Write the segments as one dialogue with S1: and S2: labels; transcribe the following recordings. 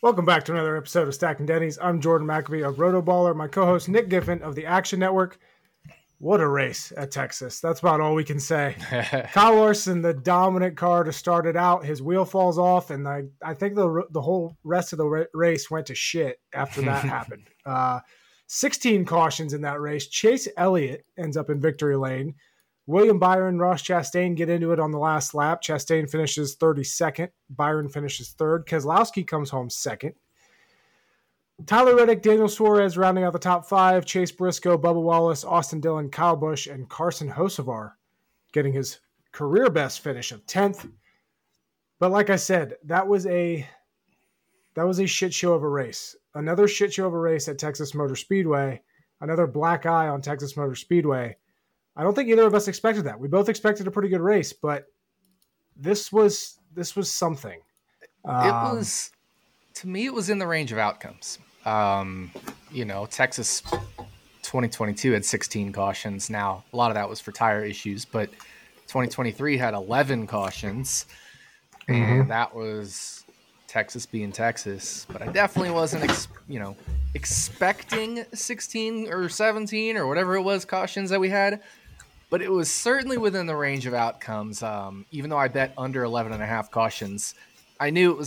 S1: Welcome back to another episode of Stacking Denny's. I'm Jordan McAfee of Rotoballer. My co-host Nick Giffen of the Action Network. What a race at Texas. That's about all we can say. Kyle Larson, the dominant car to start it out. His wheel falls off, and I think the whole rest of the race went to shit after that happened. 16 cautions in that race. Chase Elliott ends up in victory lane. William Byron, Ross Chastain get into it on the last lap. Chastain finishes 32nd. Byron finishes 3rd. Keselowski comes home 2nd. Tyler Reddick, Daniel Suarez rounding out the top 5. Chase Briscoe, Bubba Wallace, Austin Dillon, Kyle Busch, and Carson Hocevar getting his career best finish of 10th. But like I said, that was a shit show of a race. Another shit show of a race at Texas Motor Speedway. Another black eye on Texas Motor Speedway. I don't think either of us expected that. We both expected a pretty good race, but this was something.
S2: To me, it was in the range of outcomes. Texas 2022 had 16 cautions. Now, a lot of that was for tire issues, but 2023 had 11 cautions, and that was Texas being Texas. But I definitely wasn't, expecting 16 or 17 or whatever it was cautions that we had. But it was certainly within the range of outcomes. Even though I bet under 11.5 cautions, I knew it was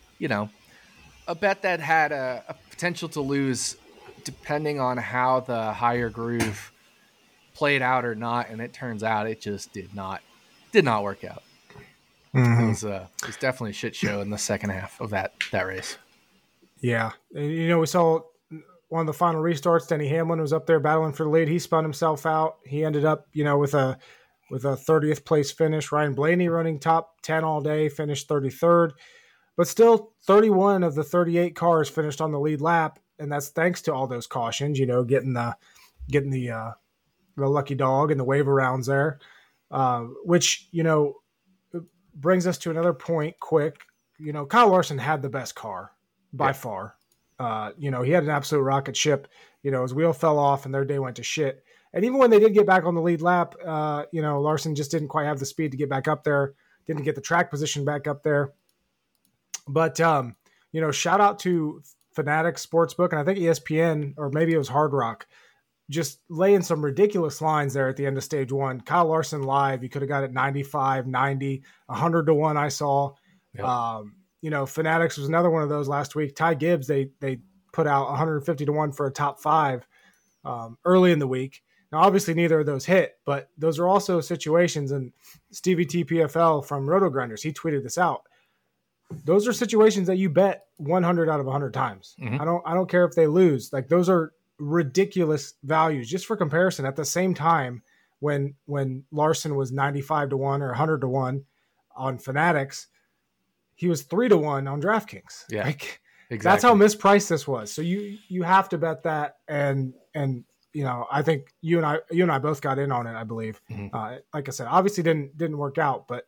S2: a bet that had a potential to lose depending on how the higher groove played out or not. And it turns out it just did not work out. It was definitely a shit show in the second half of that race.
S1: Yeah. We saw one of the final restarts. Denny Hamlin was up there battling for the lead. He spun himself out. He ended up, with a 30th place finish. Ryan Blaney running top 10 all day, finished 33rd. But still, 31 of the 38 cars finished on the lead lap, and that's thanks to all those cautions. Getting the lucky dog and the wave arounds there, which brings us to another point. Quick, Kyle Larson had the best car by far. He had an absolute rocket ship. His wheel fell off, and their day went to shit. And even when they did get back on the lead lap, Larson just didn't quite have the speed to get back up there. Didn't get the track position back up there. But, shout out to Fanatics Sportsbook, and I think ESPN, or maybe it was Hard Rock, just laying some ridiculous lines there at the end of stage one. Kyle Larson live, you could have got it 95, 90, 100 to 1 I saw. Yep. Fanatics was another one of those last week. Ty Gibbs, they put out 150 to 1 for a top 5 early in the week. Now, obviously, neither of those hit, but those are also situations, and Stevie TPFL from Roto Grinders, he tweeted this out. Those are situations that you bet 100 out of 100 times. I don't care if they lose. Like, those are ridiculous values. Just for comparison, at the same time when Larson was 95 to 1 or 100 to 1 on Fanatics, he was 3 to 1 on DraftKings.
S2: Yeah, exactly.
S1: That's how mispriced this was. So you have to bet that, and I think you and I both got in on it, I believe. Like I said, obviously didn't work out, but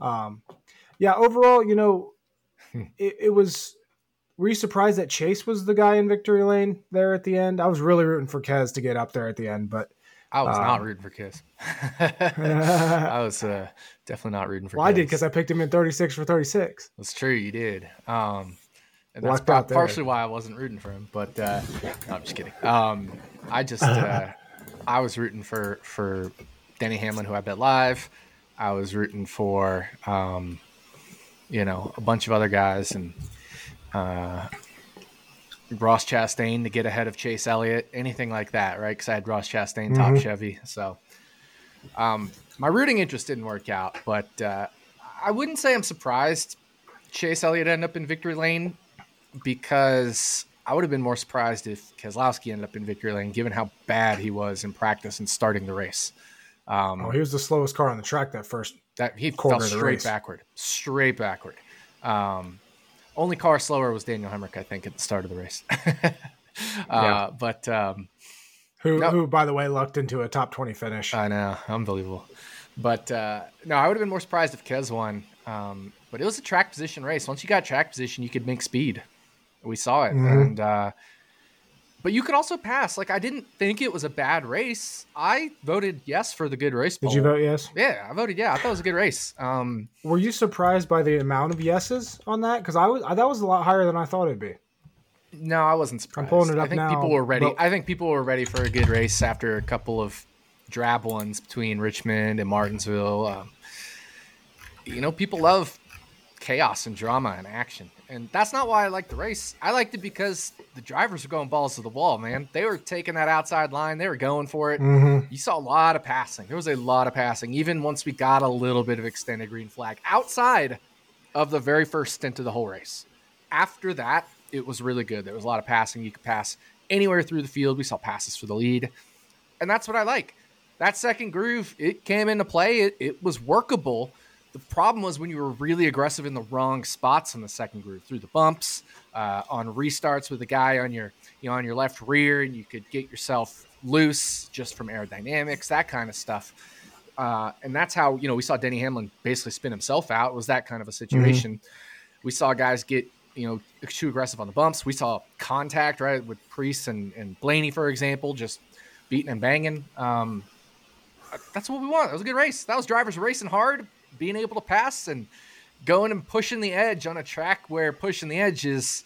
S1: overall, it was. Were you surprised that Chase was the guy in victory lane there at the end? I was really rooting for Kez to get up there at the end, but
S2: I was not rooting for Kez. I was definitely not rooting for Kez.
S1: Well, I did because I picked him in 36 for 36.
S2: That's true, you did. And that's partially why I wasn't rooting for him. But no, I'm just kidding. I was rooting for Denny Hamlin, who I bet live. I was rooting for a bunch of other guys, and Ross Chastain to get ahead of Chase Elliott, anything like that, right? Because I had Ross Chastain top Chevy. So my rooting interest didn't work out, but I wouldn't say I'm surprised Chase Elliott ended up in victory lane, because I would have been more surprised if Keselowski ended up in victory lane, given how bad he was in practice and starting the race.
S1: He was the slowest car on the track that first
S2: he
S1: quarter
S2: fell straight backward. Only car slower was Daniel Hemrick, I think, at the start of the race.
S1: Who, by the way, lucked into a top 20 finish.
S2: I know, unbelievable. But no, I would have been more surprised if Kez won. But it was a track position race. Once you got track position, you could make speed. We saw it, and But you could also pass. Like, I didn't think it was a bad race. I voted yes for the good race poll.
S1: Did you vote yes?
S2: Yeah, I voted yeah. I thought it was a good race.
S1: Were you surprised by the amount of yeses on that? Because that was a lot higher than I thought it'd be.
S2: No, I wasn't surprised.
S1: I'm pulling it up
S2: I think
S1: now,
S2: people were ready.
S1: but-
S2: I think people were ready for a good race after a couple of drab ones between Richmond and Martinsville. People love chaos and drama and action. And that's not why I liked the race. I liked it because the drivers were going balls to the wall, man. They were taking that outside line. They were going for it.
S1: Mm-hmm.
S2: You saw a lot of passing. There was a lot of passing, even once we got a little bit of extended green flag outside of the very first stint of the whole race. After that, it was really good. There was a lot of passing. You could pass anywhere through the field. We saw passes for the lead. And that's what I like. That second groove, it came into play. It was workable. The problem was when you were really aggressive in the wrong spots in the second groove, through the bumps, on restarts with a guy on your left rear, and you could get yourself loose just from aerodynamics, that kind of stuff. And that's how, we saw Denny Hamlin basically spin himself out. It was that kind of a situation. Mm-hmm. We saw guys get, too aggressive on the bumps. We saw contact, right, with Preece and Blaney, for example, just beating and banging. That's what we want. That was a good race. That was drivers racing hard, being able to pass and going and pushing the edge on a track where pushing the edge is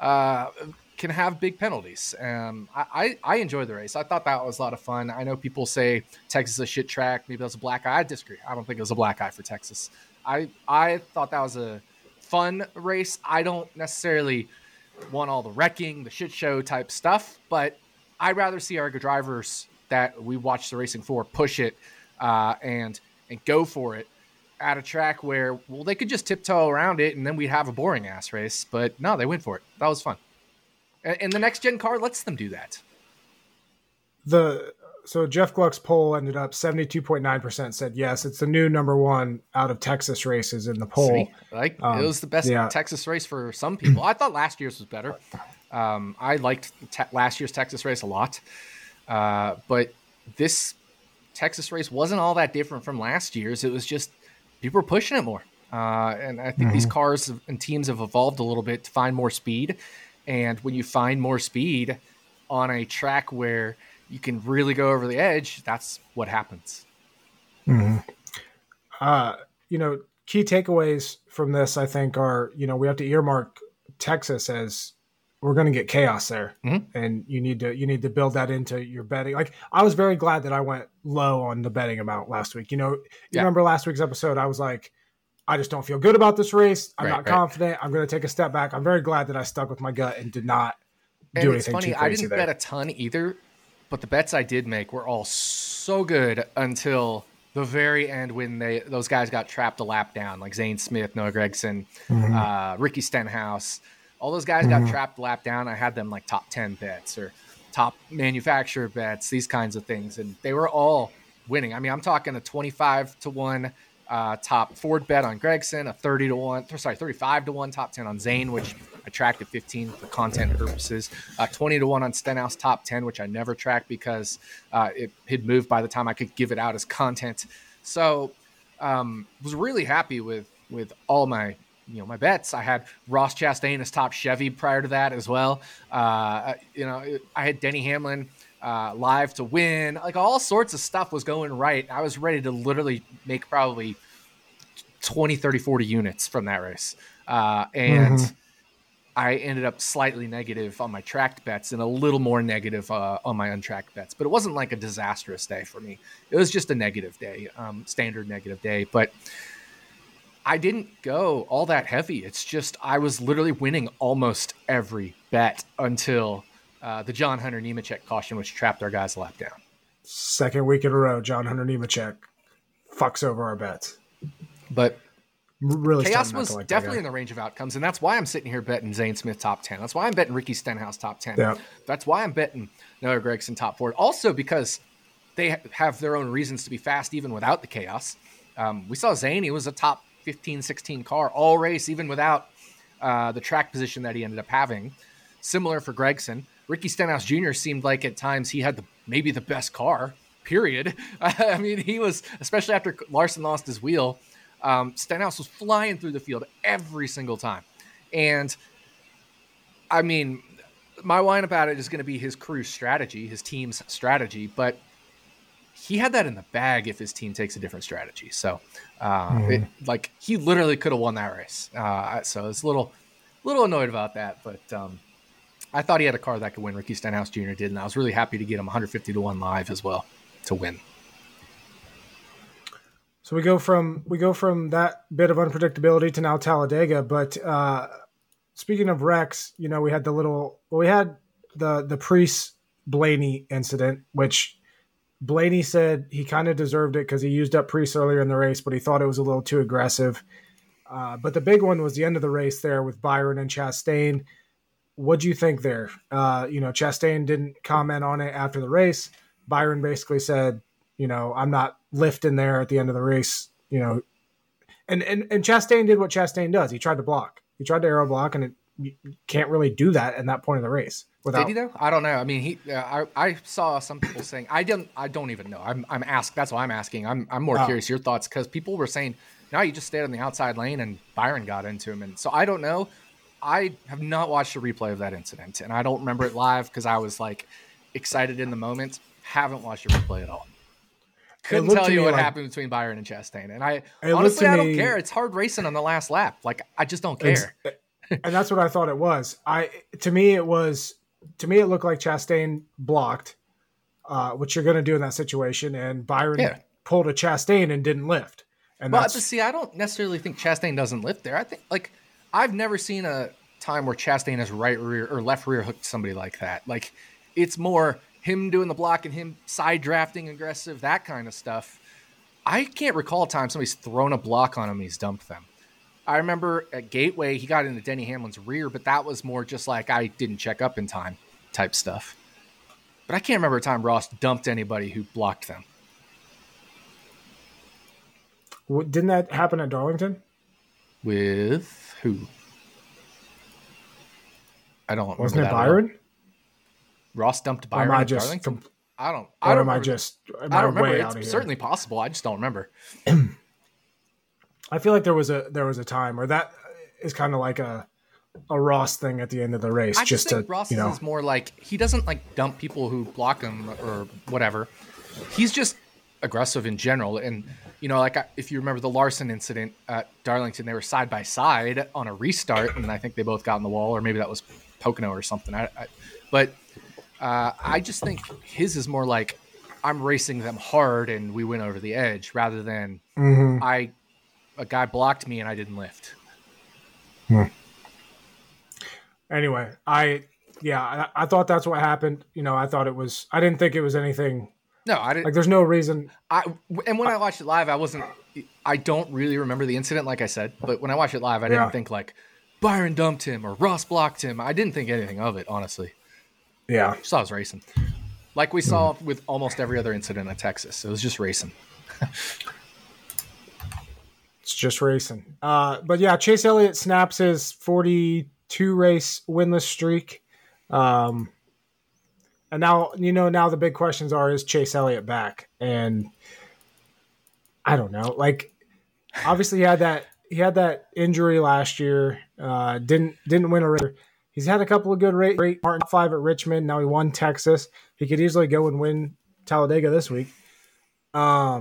S2: can have big penalties. I enjoyed the race. I thought that was a lot of fun. I know people say Texas is a shit track. Maybe that was a black eye. I disagree. I don't think it was a black eye for Texas. I thought that was a fun race. I don't necessarily want all the wrecking, the shit show type stuff, but I'd rather see our drivers that we watch the racing for push it and go for it at a track where, well, they could just tiptoe around it and then we'd have a boring ass race. But no, they went for it. That was fun. And the next gen car lets them do that.
S1: So Jeff Gluck's poll ended up 72.9% said yes. It's the new number one out of Texas races in the poll.
S2: See? It was the best Texas race for some people. I thought last year's was better. I liked last year's Texas race a lot. But this Texas race wasn't all that different from last year's. It was just people were pushing it more. And I think these cars and teams have evolved a little bit to find more speed. And when you find more speed on a track where you can really go over the edge, that's what happens.
S1: Mm-hmm. Key takeaways from this, I think, are, we have to earmark Texas as we're going to get chaos there. Mm-hmm. And you need to build that into your betting. Like, I was very glad that I went low on the betting amount last week. Remember last week's episode, I was like, I just don't feel good about this race. I'm not confident. I'm going to take a step back. I'm very glad that I stuck with my gut and did not do anything too crazy there.
S2: I didn't bet a ton either, but the bets I did make were all so good until the very end when those guys got trapped a lap down, like Zane Smith, Noah Gragson, Ricky Stenhouse. All those guys got trapped a lap down. I had them like top 10 bets or top manufacturer bets, these kinds of things. And they were all winning. I mean, I'm talking a 25-1 top Ford bet on Gragson, a 35-1 top 10 on Zane, which I tracked at 15 for content purposes, 20-1 on Stenhouse top 10, which I never tracked because it had moved by the time I could give it out as content. So was really happy with all my my bets. I had Ross Chastain as top Chevy prior to that as well. I had Denny Hamlin live to win. Like, all sorts of stuff was going right. I was ready to literally make probably 20, 30, 40 units from that race. And I ended up slightly negative on my tracked bets and a little more negative on my untracked bets. But it wasn't like a disastrous day for me. It was just a negative day, standard negative day. But I didn't go all that heavy. It's just I was literally winning almost every bet until the John Hunter Nemechek caution, which trapped our guys a lap down.
S1: Second week in a row, John Hunter Nemechek fucks over our bets.
S2: But
S1: really,
S2: chaos was definitely in the range of outcomes, and that's why I'm sitting here betting Zane Smith top 10. That's why I'm betting Ricky Stenhouse top 10.
S1: Yeah.
S2: That's why I'm betting Noah Gragson top 4. Also because they have their own reasons to be fast even without the chaos. We saw Zane, he was a top 15, 16 car all race, even without the track position that he ended up having. Similar for Gragson. Ricky Stenhouse Jr. seemed like at times he had maybe the best car, period. I mean, he was, especially after Larson lost his wheel, Stenhouse was flying through the field every single time. And I mean, my line about it is going to be his crew's strategy, his team's strategy, but he had that in the bag if his team takes a different strategy. So, he literally could have won that race. So I was a little annoyed about that, but I thought he had a car that could win. Ricky Stenhouse Jr. did, and I was really happy to get him 150-1 live as well to win.
S1: So we go from that bit of unpredictability to now Talladega. But speaking of wrecks, we had the Preece Blaney incident, which Blaney said he kind of deserved it because he used up Preece earlier in the race, but he thought it was a little too aggressive. But the big one was the end of the race there with Byron and Chastain. What'd you think there? Chastain didn't comment on it after the race. Byron basically said, I'm not lifting there at the end of the race, and Chastain did what Chastain does. He tried to block. He tried to aero block, and you can't really do that at that point of the race.
S2: Did he though? I don't know. I mean, I saw some people saying I don't even know. I'm asked. That's why I'm asking. I'm more curious your thoughts because people were saying no, you just stayed on the outside lane and Byron got into him, and so I don't know. I have not watched a replay of that incident, and I don't remember it live because I was excited in the moment. Haven't watched a replay at all. Couldn't tell you what happened between Byron and Chastain, and I honestly I don't care. It's hard racing on the last lap. I just don't care.
S1: And that's what I thought it was. To me it looked like Chastain blocked, which you're going to do in that situation, and Byron pulled a Chastain and didn't lift. And
S2: but see, I don't necessarily think Chastain doesn't lift there. I think I've never seen a time where Chastain has right rear or left rear hooked somebody like that. It's more him doing the block and him side drafting aggressive, that kind of stuff. I can't recall a time somebody's thrown a block on him and he's dumped them. I remember at Gateway, he got into Denny Hamlin's rear, but that was more just I didn't check up in time type stuff. But I can't remember a time Ross dumped anybody who blocked them.
S1: Didn't that happen at Darlington?
S2: With who? I don't remember.
S1: Wasn't it Byron?
S2: Ross dumped Byron at Darlington? I don't remember. I don't remember. It's certainly possible. I just don't remember.
S1: I feel like there was a time where that is kind of like a Ross thing at the end of the race.
S2: I just think Ross is more he doesn't dump people who block him or whatever. He's just aggressive in general. And, if you remember the Larson incident at Darlington, they were side by side on a restart, and I think they both got in the wall, or maybe that was Pocono or something. But I just think his is more I'm racing them hard and we went over the edge rather than a guy blocked me and I didn't lift.
S1: Anyway, I thought that's what happened. I didn't think it was anything.
S2: No, I didn't.
S1: There's no reason.
S2: And when I watched it live, I don't really remember the incident, like I said, but when I watched it live, I didn't think Byron dumped him or Ross blocked him. I didn't think anything of it, honestly.
S1: Yeah.
S2: Just saw it was racing. Like we saw with almost every other incident at Texas. It was just racing.
S1: It's just racing. But yeah, Chase Elliott snaps his 42 race winless streak. And now, now the big questions are, is Chase Elliott back? And I don't know. Obviously he had that injury last year. Didn't win a race. He's had a couple of good races. Martin 5 at Richmond. Now he won Texas. He could easily go and win Talladega this week. I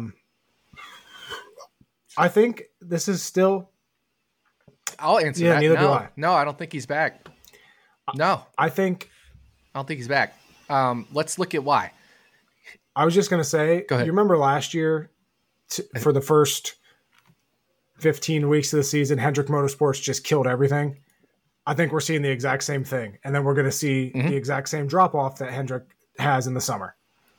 S1: think this is still.
S2: I'll answer that.
S1: Neither do I.
S2: No, I don't think he's back. No,
S1: I
S2: don't think he's back. Let's look at why.
S1: I was just going to say, you remember last year for the first 15 weeks of the season, Hendrick Motorsports just killed everything. I think we're seeing the exact same thing. And then we're going to see the exact same drop off that Hendrick has in the summer.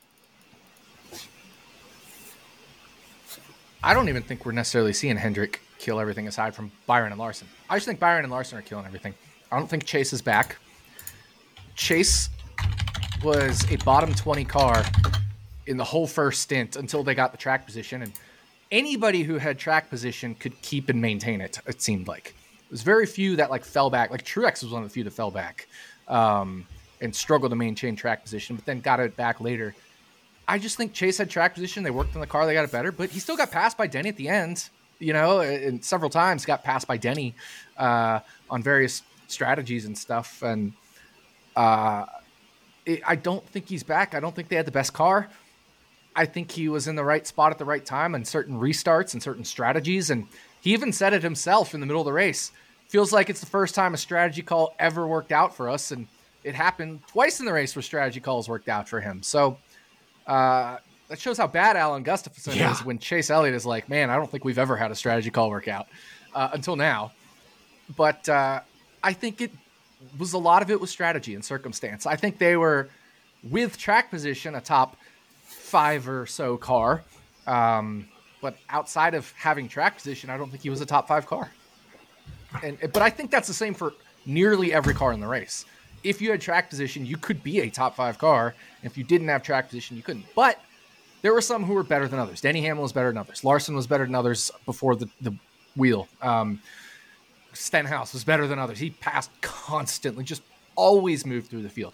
S2: I don't even think we're necessarily seeing Hendrick kill everything aside from Byron and Larson. I just think Byron and Larson are killing everything. I don't think Chase is back. Chase was a bottom 20 car in the whole first stint until they got the track position, and anybody who had track position could keep and maintain it, it seemed like. It was very few that fell back. Truex was one of the few that fell back and struggled to maintain track position, but then got it back later. I just think Chase had track position. They worked on the car. They got it better, but he still got passed by Denny at the end, and several times got passed by Denny on various strategies and stuff. And I don't think he's back. I don't think they had the best car. I think he was in the right spot at the right time on certain restarts and certain strategies. And he even said it himself in the middle of the race. Feels like it's the first time a strategy call ever worked out for us. And it happened twice in the race where strategy calls worked out for him. So that shows how bad Alan Gustafson is when Chase Elliott is like, man, I don't think we've ever had a strategy call work out until now. But I think it was a lot of it was strategy and circumstance. I think they were, with track position, a top 5 or so car. But outside of having track position, I don't think he was a top 5 car. But I think that's the same for nearly every car in the race. If you had track position, you could be a top 5 car. If you didn't have track position, you couldn't. But there were some who were better than others. Denny Hamlin was better than others. Larson was better than others before the wheel. Stenhouse was better than others. He passed constantly, just always moved through the field.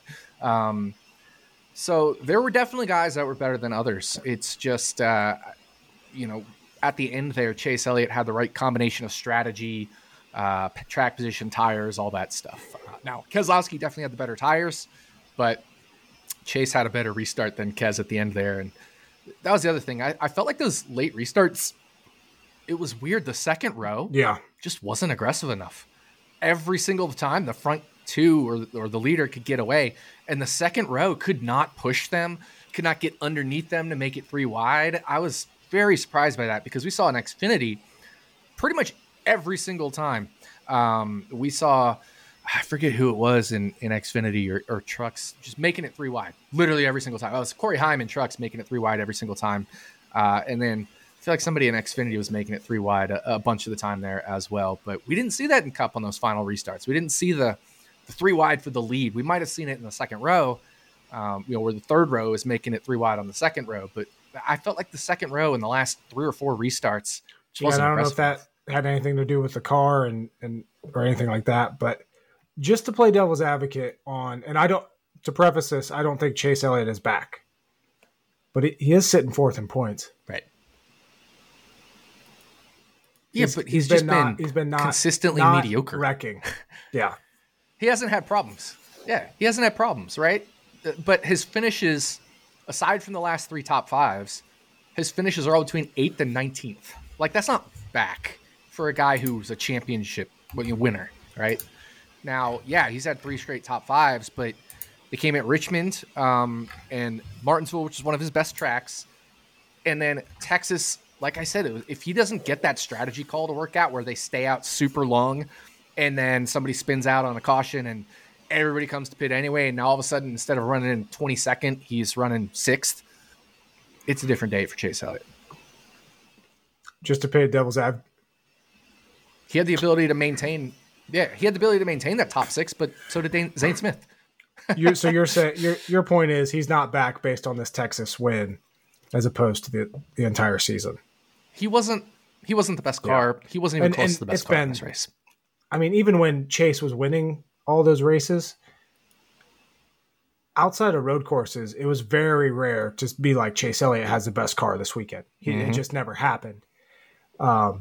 S2: So there were definitely guys that were better than others. It's just, at the end there, Chase Elliott had the right combination of strategy, track position, tires, all that stuff. Now, Keselowski definitely had the better tires, but Chase had a better restart than Kes at the end there. And that was the other thing. I felt like those late restarts, it was weird. The second row just wasn't aggressive enough. Every single time the front two or the leader could get away, and the second row could not push them, could not get underneath them to make it 3 wide. I was very surprised by that because we saw in Xfinity pretty much every single time. We saw, I forget who it was in Xfinity or trucks, just making it 3 wide, literally every single time. Oh, it was Corey Heim in trucks making it 3 wide every single time. And then I feel like somebody in Xfinity was making it 3 wide a bunch of the time there as well. But we didn't see that in Cup on those final restarts. We didn't see the 3 wide for the lead. We might have seen it in the second row, where the third row is making it 3 wide on the second row. But I felt like the second row in the last 3 or 4 restarts wasn't
S1: I don't know if that had anything to do with the car and or anything like that. But just to play devil's advocate to preface this, I don't think Chase Elliott is back. But he is sitting 4th in points.
S2: Right. Yeah, but he's been consistently mediocre.
S1: Wrecking. Yeah.
S2: He hasn't had problems. Yeah, he hasn't had problems, right? But his finishes, aside from the last 3 top 5s, his finishes are all between 8th and 19th. Like, that's not back for a guy who's a championship winner, right? Now, yeah, he's had 3 straight top 5s, but they came at Richmond and Martinsville, which is one of his best tracks. And then Texas, like I said, if he doesn't get that strategy call to work out where they stay out super long and then somebody spins out on a caution and everybody comes to pit anyway, and now all of a sudden, instead of running in 22nd, he's running 6th, it's a different day for Chase Elliott.
S1: Just to pay devil's advocate.
S2: He had the ability to maintain that top 6, but so did Zane Smith.
S1: So you're saying your point is he's not back based on this Texas win as opposed to the entire season.
S2: He wasn't the best car. Yeah. He wasn't even close to the best car in this race.
S1: I mean, even when Chase was winning all those races, outside of road courses, it was very rare to be like Chase Elliott has the best car this weekend. It just never happened. But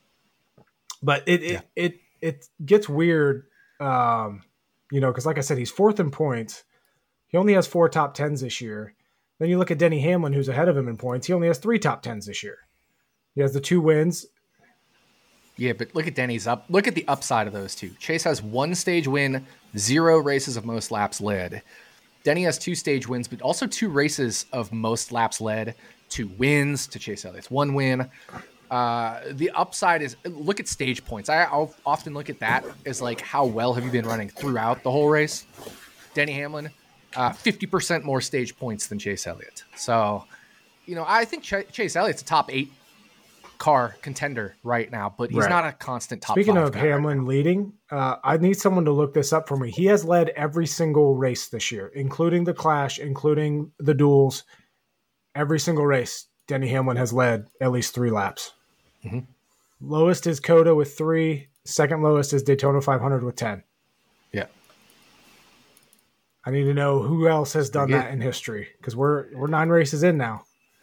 S1: it gets weird, because like I said, he's 4th in points. He only has 4 top 10s this year. Then you look at Denny Hamlin, who's ahead of him in points. He only has 3 top 10s this year. He has the 2 wins.
S2: Yeah, but look at Denny's up. Look at the upside of those two. Chase has 1 stage win, 0 races of most laps led. Denny has 2 stage wins, but also 2 races of most laps led, 2 wins to Chase Elliott's 1 win. The upside is, look at stage points. I'll often look at that as like, how well have you been running throughout the whole race? Denny Hamlin, 50% more stage points than Chase Elliott. So, I think Chase Elliott's a top 8 car contender right now, but he's not a constant top 5
S1: Speaking of Hamlin leading, I need someone to look this up for me. He has led every single race this year, including the Clash, including the duels. Every single race, Denny Hamlin has led at least 3 laps. Mm-hmm. Lowest is Coda with 3. Second lowest is Daytona 500 with 10.
S2: Yeah.
S1: I need to know who else has done that in history, because we're 9 races in now.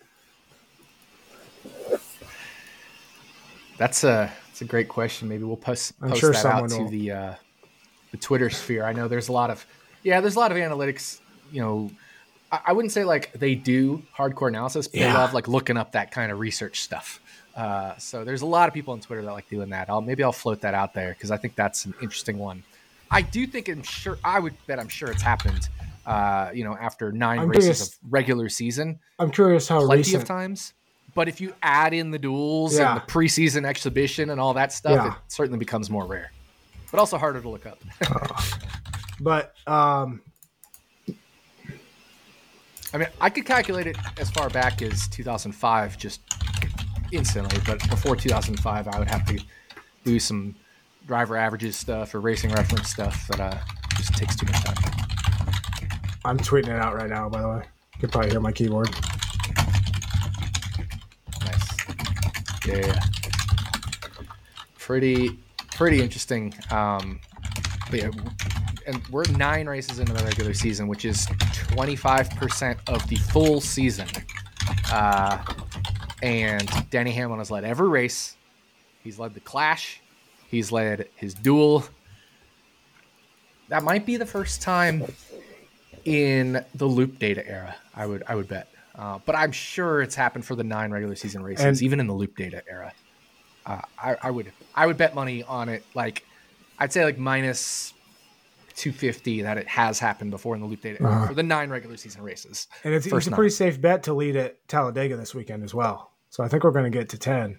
S2: That's a great question. Maybe we'll post that out to the Twitter sphere. I know there's a lot of Yeah, there's a lot of analytics. I wouldn't say like they do hardcore analysis, but they love like looking up that kind of research stuff. So there's a lot of people on Twitter that like doing that. Maybe I'll float that out there because I think that's an interesting one. I do think I'm sure it's happened. After 9 races of regular season,
S1: I'm curious how
S2: plenty
S1: recent
S2: of times. But if you add in the duels and the preseason exhibition and all that stuff, it certainly becomes more rare, but also harder to look up.
S1: But
S2: I mean, I could calculate it as far back as 2005 just instantly, but before 2005, I would have to do some driver averages stuff or racing reference stuff that just takes too much time.
S1: I'm tweeting it out right now, by the way. You can probably hear my keyboard.
S2: Nice. Yeah. Pretty interesting. But yeah, and we're 9 races into the regular season, which is 25% of the full season. And Denny Hamlin has led every race. He's led the Clash. He's led his duel. That might be the first time in the loop data era, I would bet. But I'm sure it's happened for the 9 regular season races, even in the loop data era. I would bet money on it. Like, I'd say like minus 250 that it has happened before in the loop data era for the 9 regular season races.
S1: And it's a pretty safe bet to lead at Talladega this weekend as well. So I think we're going to get to 10.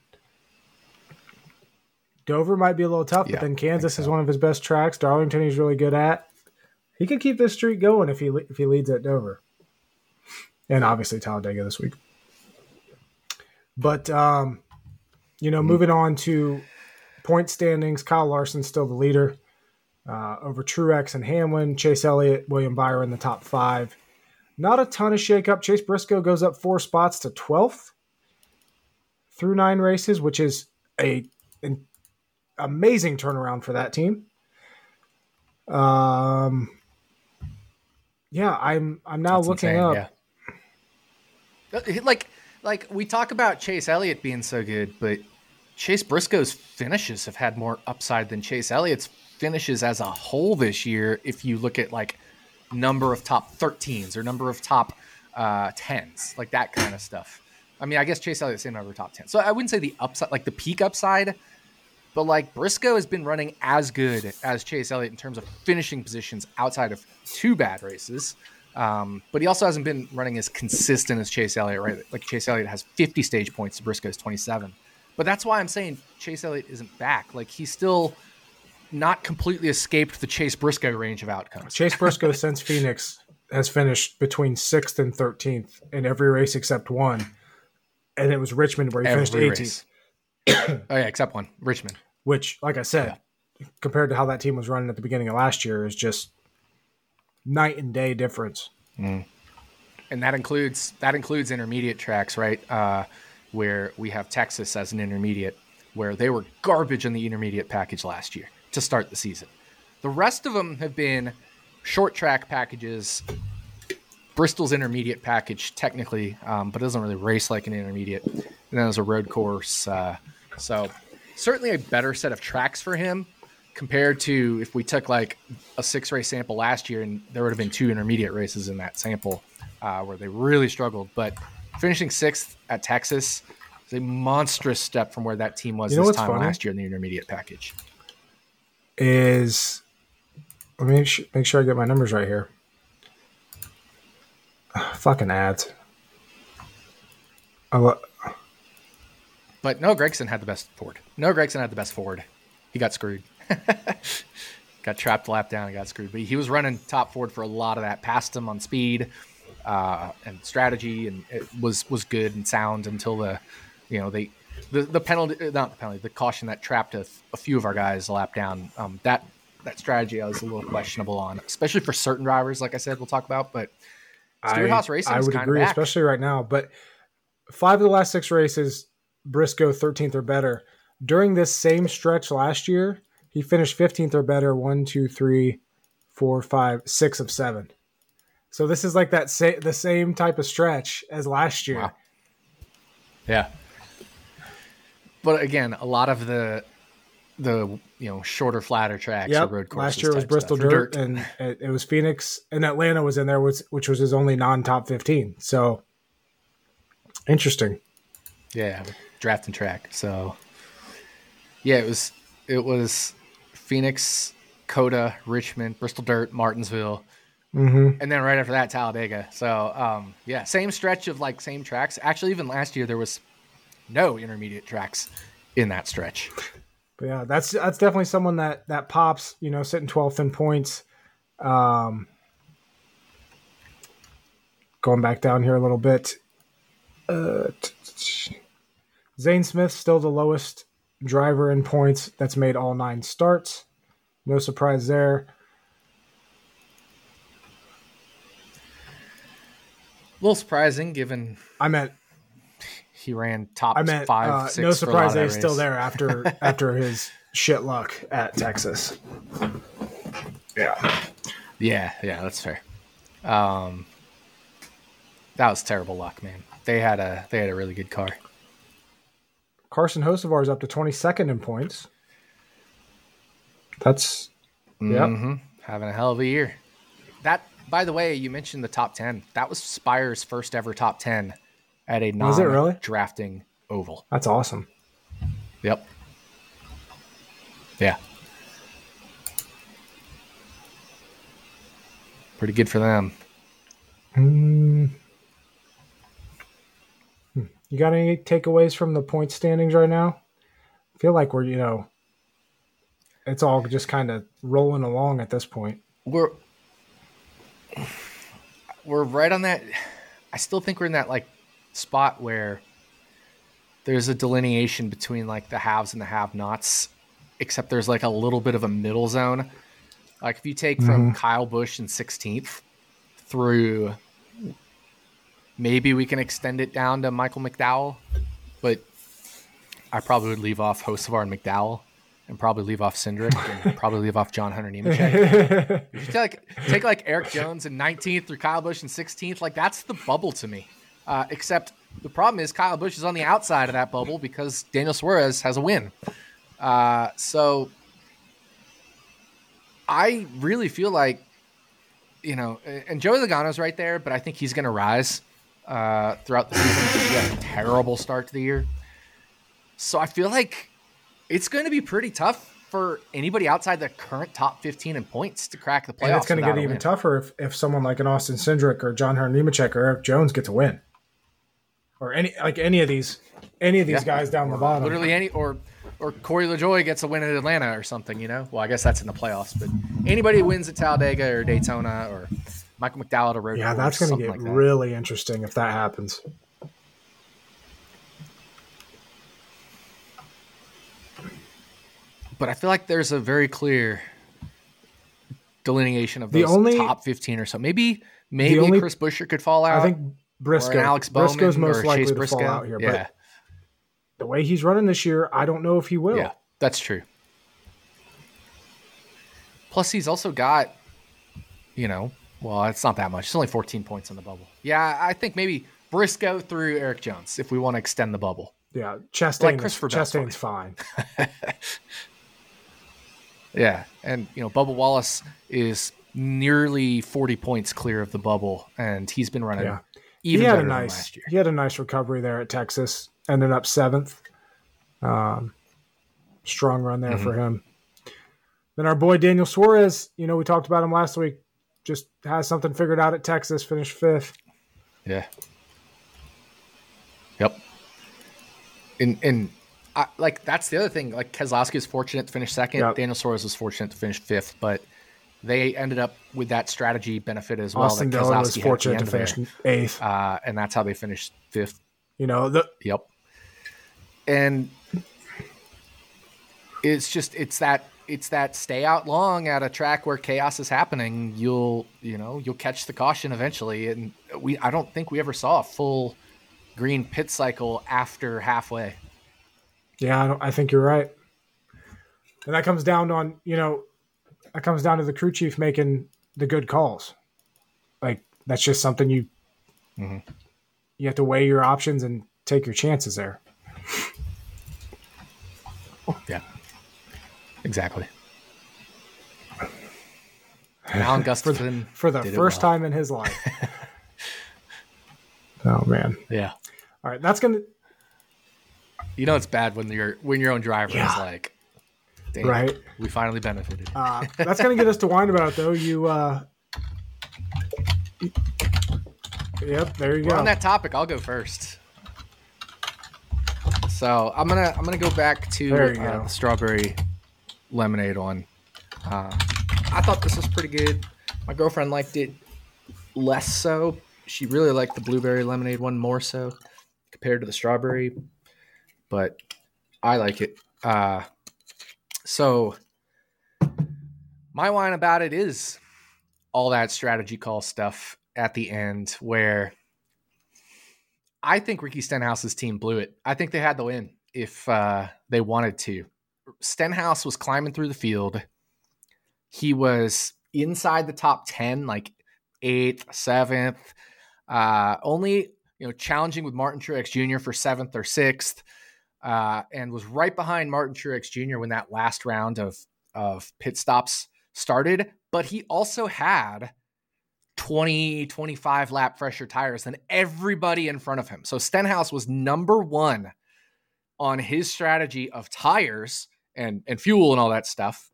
S1: Dover might be a little tough, but then Kansas is one of his best tracks. Darlington he's really good at. He could keep this streak going if he leads at Dover. And obviously Talladega this week. But, moving on to point standings, Kyle Larson's still the leader over Truex and Hamlin. Chase Elliott, William Byron in the top 5. Not a ton of shakeup. Chase Briscoe goes up 4 spots to 12th through 9 races, which is an amazing turnaround for that team. I'm now looking up.
S2: Yeah. Like we talk about Chase Elliott being so good, but Chase Briscoe's finishes have had more upside than Chase Elliott's finishes as a whole this year. If you look at like number of top 13s or number of top 10s, like that kind of stuff. I mean, I guess Chase Elliott's same number of top 10. So I wouldn't say the upside, like the peak upside, but like Briscoe has been running as good as Chase Elliott in terms of finishing positions outside of 2 bad races. But he also hasn't been running as consistent as Chase Elliott, right? Like Chase Elliott has 50 stage points to Briscoe's 27. But that's why I'm saying Chase Elliott isn't back. Like he's still not completely escaped the Chase Briscoe range of outcomes.
S1: Chase Briscoe since Phoenix has finished between 6th and 13th in every race except one. And it was Richmond where he finished 18th.
S2: Oh yeah, except one, Richmond.
S1: Which, like I said, compared to how that team was running at the beginning of last year is just night and day difference.
S2: And that includes intermediate tracks, right? Where we have Texas as an intermediate, where they were garbage in the intermediate package last year to start the season. The rest of them have been short track packages. Bristol's intermediate package technically, but it doesn't really race like an intermediate. And then there's a road course. So certainly a better set of tracks for him compared to if we took like a 6-race sample last year and there would have been 2 intermediate races in that sample where they really struggled. But finishing 6th at Texas is a monstrous step from where that team was this time last year in the intermediate package.
S1: Let me make sure I get my numbers right here. Fucking ads.
S2: But Noah Gragson had the best Ford. He got screwed. Got trapped lap down and got screwed. But he was running top Ford for a lot of that. Passed him on speed and strategy, and it was good and sound until the caution that trapped a few of our guys a lap down. That strategy I was a little questionable on, especially for certain drivers. Like I said, we'll talk about, but Stewart-Haas Racing
S1: I would agree,
S2: back.
S1: especially right now. But 5 of the last 6 races, Briscoe 13th or better. During this same stretch last year, he finished 15th or better 1, 2, 3, 4, 5, 6 of 7. So this is like the same type of stretch as last year.
S2: Wow. Yeah. But again, a lot of the the shorter, flatter tracks or
S1: Yep.
S2: road courses.
S1: Last year was
S2: type
S1: Bristol
S2: stuff, or
S1: dirt, and it was Phoenix, and Atlanta was in there, which was his only non-top 15. So interesting.
S2: Yeah, draft and track. So yeah, it was Phoenix, Coda, Richmond, Bristol Dirt, Martinsville, and then right after that Talladega. So yeah, same stretch of like same tracks. Actually, even last year there was no intermediate tracks in that stretch.
S1: But yeah, that's definitely someone that pops. Sitting 12th in points. Going back down here a little bit. Zane Smith still the lowest driver in points that's made all 9 starts. No surprise there.
S2: A little surprising given he ran top 5, 6.
S1: No surprise that he's still there after his shit luck at Texas.
S2: Yeah, that's fair. That was terrible luck, man. They had a really good car.
S1: Carson Hocevar is up to 22nd in points. That's
S2: having a hell of a year. That, by the way, you mentioned the top 10. That was Spire's first ever top 10 at a non-drafting oval.
S1: That's awesome.
S2: Yep. Yeah. Pretty good for them.
S1: You got any takeaways from the point standings right now? I feel like we're, it's all just kind of rolling along at this point.
S2: We're right on that. I still think we're in that like spot where there's a delineation between like the haves and the have-nots, except there's like a little bit of a middle zone. Like if you take from Kyle Busch in 16th through, maybe we can extend it down to Michael McDowell, but I probably would leave off Hocevar and McDowell, and probably leave off Cindric, and probably leave off John Hunter Nemechek. If you take like Eric Jones in 19th through Kyle Busch in 16th, like that's the bubble to me. Except the problem is Kyle Busch is on the outside of that bubble because Daniel Suarez has a win. So I really feel like, and Joey Logano's right there, but I think he's going to rise throughout the season because he had a terrible start to the year. So I feel like it's going to be pretty tough for anybody outside the current top 15 in points to crack the playoffs.
S1: And it's going to get even tougher if someone like an Austin Cindric or John Hunter Nemechek or Eric Jones get to win, or any of these guys down the bottom.
S2: Literally or Corey LaJoie gets a win at Atlanta or something. Well, I guess that's in the playoffs, but anybody who wins at Talladega or Daytona or Michael McDowell at a road course,
S1: that's going to get really interesting if that happens.
S2: But I feel like there's a very clear delineation of those top 15 or so. Maybe Chris Buescher could fall out.
S1: I think Briscoe.
S2: Or Alex Bowman
S1: Briscoe's most
S2: or
S1: likely
S2: Chase
S1: to
S2: Briscoe.
S1: fall out here.
S2: Yeah.
S1: But the way he's running this year, I don't know if he will.
S2: Yeah, that's true. Plus, he's also got, well, it's not that much. It's only 14 points on the bubble. Yeah, I think maybe Briscoe through Eric Jones if we want to extend the bubble.
S1: Yeah, Chastain's fine.
S2: Yeah, and Bubba Wallace is nearly 40 points clear of the bubble, and he's been running even better than last year.
S1: He had a nice recovery there at Texas, ended up 7th. Strong run there for him. Then our boy Daniel Suarez, we talked about him last week, just has something figured out at Texas, finished 5th.
S2: Yeah. Yep. And that's the other thing. Like Keselowski was fortunate to finish 2nd. Yep. Daniel Suarez was fortunate to finish 5th, but they ended up with that strategy benefit as well.
S1: Austin Dillon was fortunate to finish 8th,
S2: and that's how they finished 5th.
S1: Yep.
S2: And it's that stay out long at a track where chaos is happening. You'll catch the caution eventually, and I don't think we ever saw a full green pit cycle after halfway.
S1: Yeah, I think you're right. And that comes down to the crew chief making the good calls. Like that's just something you have to weigh your options and take your chances there.
S2: Yeah. Exactly. And Alan Gustafson
S1: for the first time in his life. Oh man.
S2: Yeah.
S1: All right, that's gonna.
S2: You know it's bad when your own driver is like, damn,
S1: right.
S2: We finally benefited.
S1: That's gonna get us to whine about it, though. Yep, there you go.
S2: On that topic, I'll go first. So I'm gonna go back to the strawberry lemonade one. I thought this was pretty good. My girlfriend liked it less so. She really liked the blueberry lemonade one more so compared to the strawberry, but I like it. So my whine about it is all that strategy call stuff at the end where I think Ricky Stenhouse's team blew it. I think they had the win if they wanted to. Stenhouse was climbing through the field. He was inside the top 10, like 8th, 7th, only challenging with Martin Truex Jr. for 7th or 6th, and was right behind Martin Truex Jr. when that last round of pit stops started. But he also had 25 lap fresher tires than everybody in front of him. So Stenhouse was number one on his strategy of tires and fuel and all that stuff.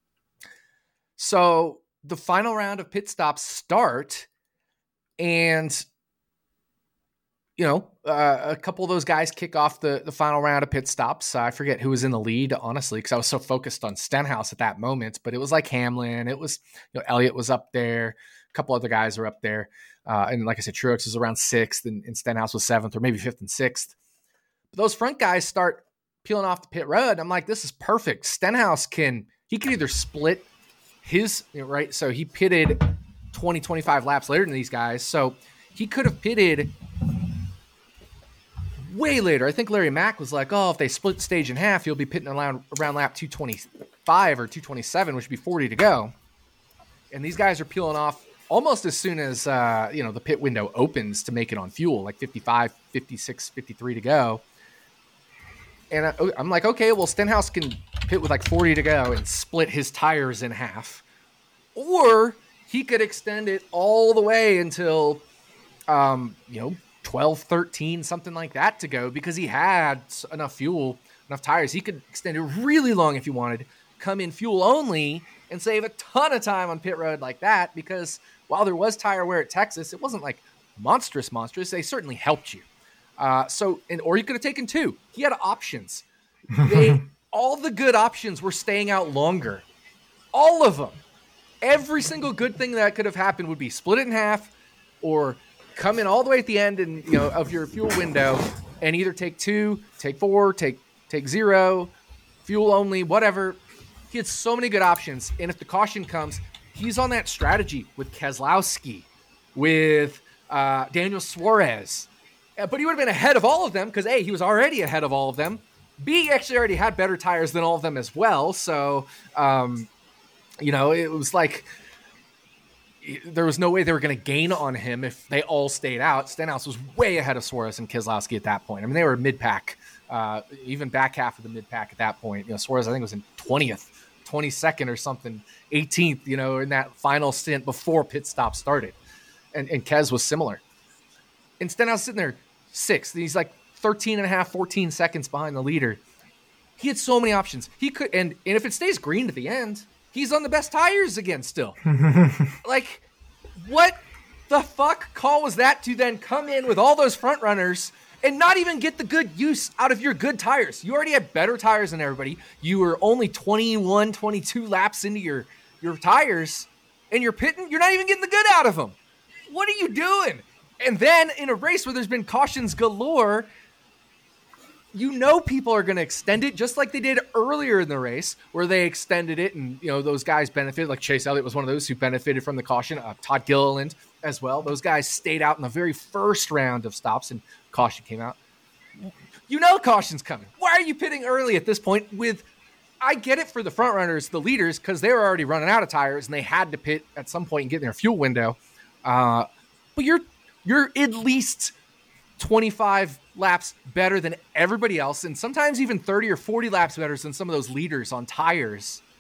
S2: So the final round of pit stops start, and a couple of those guys kick off the final round of pit stops. I forget who was in the lead, honestly, because I was so focused on Stenhouse at that moment. But it was like Hamlin. It was, Elliott was up there. A couple other guys were up there. And like I said, Truex was around 6th, and Stenhouse was 7th or maybe 5th and 6th. But those front guys start peeling off the pit road. I'm like, this is perfect. Stenhouse can either split his, right? So he pitted 20, 25 laps later than these guys. So he could have pitted way later. I think Larry Mack was like, if they split stage in half, he'll be pitting around lap 225 or 227, which would be 40 to go. And these guys are peeling off almost as soon as, the pit window opens to make it on fuel, like 55, 56, 53 to go. And I'm like, okay, well, Stenhouse can pit with like 40 to go and split his tires in half. Or he could extend it all the way until, 12, 13, something like that to go, because he had enough fuel, enough tires. He could extend it really long if he wanted, come in fuel only, and save a ton of time on pit road like that, because while there was tire wear at Texas, it wasn't like monstrous. They certainly helped you. Or he could have taken 2. He had options. All the good options were staying out longer. All of them. Every single good thing that could have happened would be split it in half, or come in all the way at the end and of your fuel window and either take 2, take 4, take 0, fuel only, whatever. He had so many good options. And if the caution comes, he's on that strategy with Keselowski, with Daniel Suarez. But he would have been ahead of all of them because, A, he was already ahead of all of them. B, he actually already had better tires than all of them as well. So, it was like there was no way they were going to gain on him if they all stayed out. Stenhouse was way ahead of Suarez and Keselowski at that point. I mean, they were mid-pack, even back half of the mid-pack at that point. Suarez, I think, was in 20th, 22nd or something, 18th, in that final stint before pit stop started. And Kez was similar. And Stenhouse sitting there 6th. He's like 13 and a half, 14 seconds behind the leader. He had so many options. He could, and if it stays green at the end, he's on the best tires again still. Like, what the fuck call was that to then come in with all those front runners and not even get the good use out of your good tires? You already had better tires than everybody. You were only 21, 22 laps into your tires, and you're pitting. You're not even getting the good out of them. What are you doing? And then in a race where there's been cautions galore, people are going to extend it just like they did earlier in the race where they extended it and, those guys benefited. Like Chase Elliott was one of those who benefited from the caution. Todd Gilliland as well. Those guys stayed out in the very first round of stops and caution came out. Caution's coming. Why are you pitting early at this point I get it for the front runners, the leaders, because they were already running out of tires and they had to pit at some point and get in their fuel window. But you're at least 25 laps better than everybody else, and sometimes even 30 or 40 laps better than some of those leaders on tires.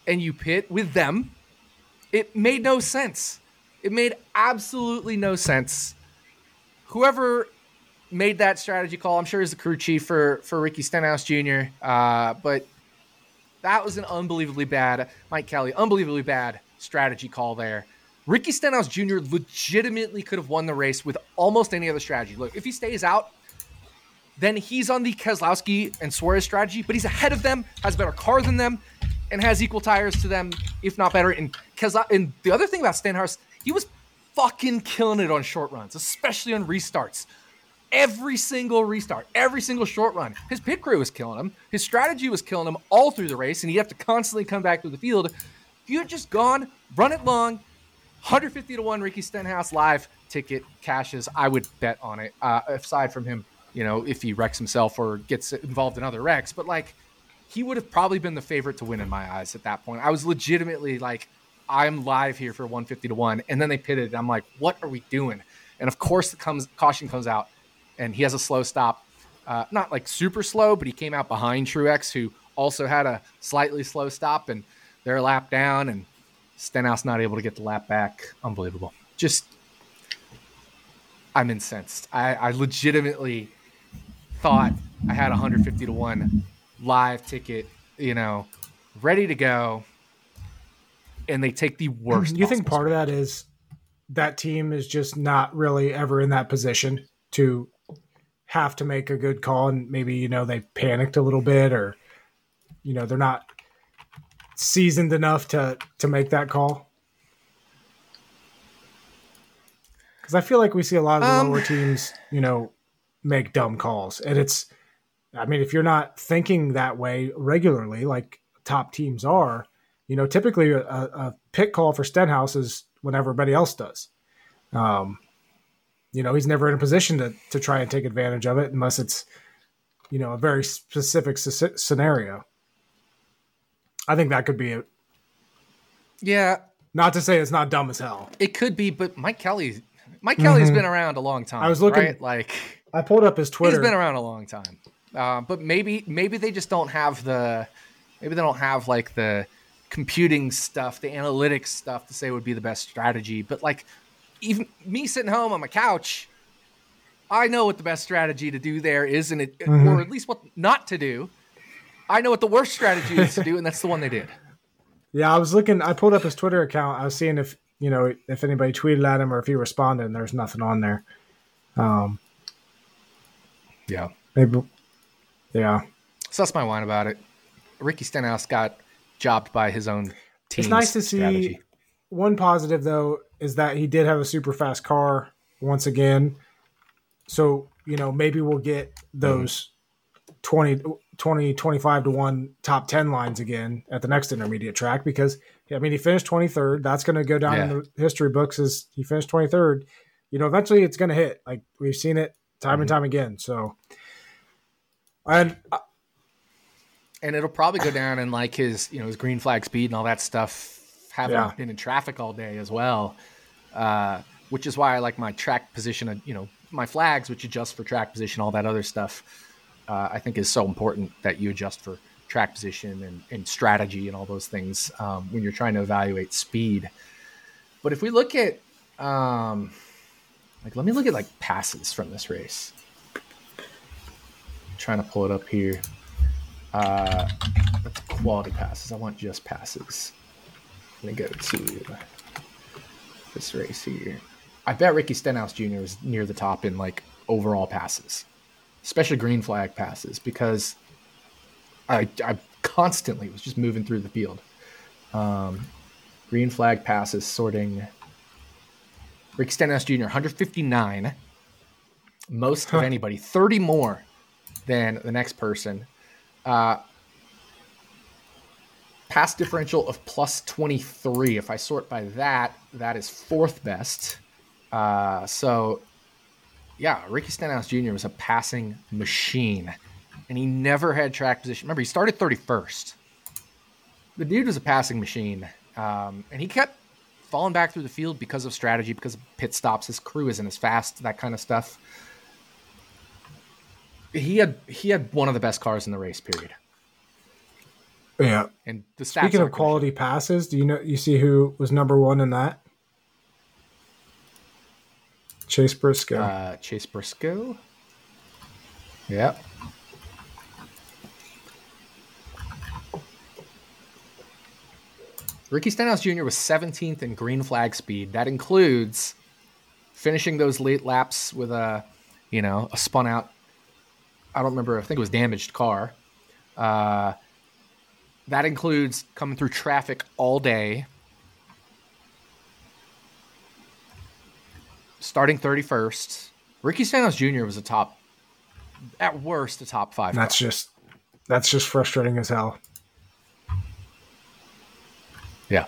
S2: and you pit with them, it made no sense. It made absolutely no sense. Whoever made that strategy call, I'm sure is the crew chief for Ricky Stenhouse Jr. But that was an unbelievably bad, Mike Kelly, unbelievably bad strategy call there. Ricky Stenhouse Jr. legitimately could have won the race with almost any other strategy. Look, if he stays out, then he's on the Keselowski and Suarez strategy, but he's ahead of them, has a better car than them, and has equal tires to them, if not better. And the other thing about Stenhouse, he was fucking killing it on short runs, especially on restarts. Every single restart, every single short run, his pit crew was killing him. His strategy was killing him all through the race, and he'd have to constantly come back through the field. If you had just gone, run it long, 150 to 1 Ricky Stenhouse live ticket cashes, I would bet on it. Aside from him, if he wrecks himself or gets involved in other wrecks, but like he would have probably been the favorite to win in my eyes at that point. I was legitimately like, I'm live here for 150 to 1. And then they pitted. And I'm like, what are we doing? And of course the caution comes out and he has a slow stop. Not like super slow, but he came out behind Truex, who also had a slightly slow stop, and they're a lap down, and Stenhouse not able to get the lap back. Unbelievable. Just, I'm incensed. I legitimately thought I had 150 to 1 live ticket, ready to go, and they take the worst.
S1: You think part of that is that team is just not really ever in that position to have to make a good call, and maybe they panicked a little bit, or they're not seasoned enough to make that call? Because I feel like we see a lot of the lower teams make dumb calls, and if you're not thinking that way regularly like top teams are, typically a pit call for Stenhouse is when everybody else does. He's never in a position to try and take advantage of it unless it's, a very specific scenario. I think that could be it.
S2: Yeah.
S1: Not to say it's not dumb as hell.
S2: It could be, but Mike Kelly's been around a long time.
S1: I was looking,
S2: right? Like,
S1: I pulled up his Twitter.
S2: He's been around a long time. But maybe they just don't have the computing stuff, the analytics stuff to say would be the best strategy. But like, even me sitting home on my couch, I know what the best strategy to do there is, and or at least what not to do. I know what the worst strategy is to do, and that's the one they did.
S1: Yeah, I pulled up his Twitter account. I was seeing if anybody tweeted at him or if he responded, and there's nothing on there.
S2: Yeah.
S1: Maybe. Yeah.
S2: So that's my whine about it. Ricky Stenhouse got jobbed by his own team.
S1: It's nice to see. One positive, though, is that he did have a super fast car once again. So, maybe we'll get those 20, 25 to 1 top 10 lines again at the next intermediate track, because, he finished 23rd. That's going to go down in the history books as he finished 23rd. Eventually it's going to hit. Like, we've seen it time and time again. So, and it'll probably go down in like his green flag speed and all that stuff, having been in traffic all day as well. Which is why I like my track position, my flags, which adjust for track position, all that other stuff. I think is so important that you adjust for track position and strategy and all those things when you're trying to evaluate speed. But if we look at, let me look at like passes from this race. I'm trying to pull it up here. That's quality passes. I want just passes. Let me go to this race here. I bet Ricky Stenhouse Jr. is near the top in like overall passes, especially green flag passes, because I constantly was just moving through the field. Green flag passes sorting. Ricky Stenhouse Jr. 159, most of anybody, 30 more than the next person. Pass differential of plus 23. If I sort by that is fourth best. So, yeah, Ricky Stenhouse Jr. was a passing machine, and he never had track position. Remember, he started 31st. The dude was a passing machine, and he kept falling back through the field because of strategy, because of pit stops. His crew isn't as fast, that kind of stuff. He had one of the best cars in the race, period. Yeah.
S2: And the stats
S1: Speaking of
S2: aren't gonna
S1: quality passes, do you see who was number one in that? Chase Briscoe.
S2: show. Chase Briscoe. Yep. Ricky Stenhouse Jr. was 17th in green flag speed. That includes finishing those late laps with a spun out. I don't remember. I think it was damaged car. That includes coming through traffic all day, starting 31st. Ricky Stenhouse Jr. was at worst, a top 5.
S1: That's just frustrating as hell.
S2: Yeah.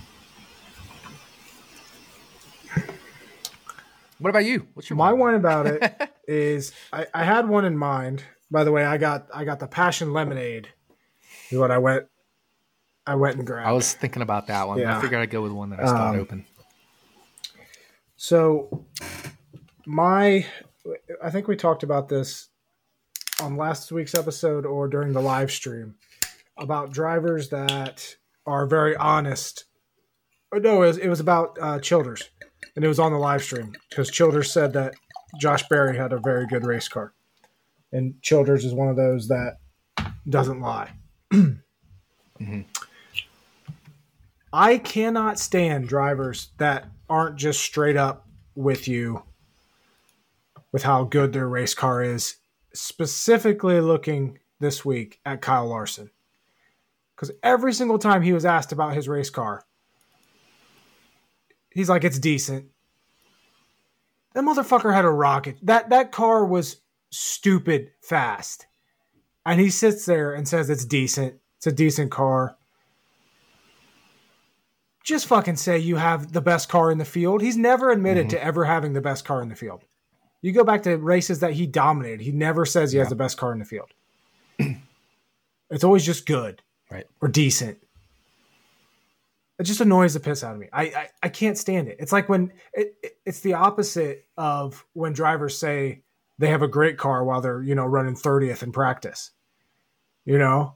S2: What about you? What's your
S1: my one about it? Is I had one in mind. By the way, I got the Passion Lemonade. Is what I went and grabbed.
S2: I was thinking about that one.
S1: Yeah.
S2: I figured I'd go with one that I saw open.
S1: So I think we talked about this on last week's episode or during the live stream about drivers that are very honest. No, it was about Childers, and it was on the live stream because Childers said that Josh Berry had a very good race car, and Childers is one of those that doesn't lie.
S2: Mm-hmm.
S1: I cannot stand drivers that aren't just straight up with you with how good their race car is, specifically looking this week at Kyle Larson. Because every single time he was asked about his race car, he's like, it's decent. That motherfucker had a rocket. That car was stupid fast. And he sits there and says it's decent. It's a decent car. Just fucking say you have the best car in the field. He's never admitted to ever having the best car in the field. You go back to races that he dominated. He never says he has the best car in the field. It's always just good.
S2: Right.
S1: Or decent. It just annoys the piss out of me. I can't stand it. It's like when it's the opposite of when drivers say they have a great car while they're, running 30th in practice.
S2: Yeah.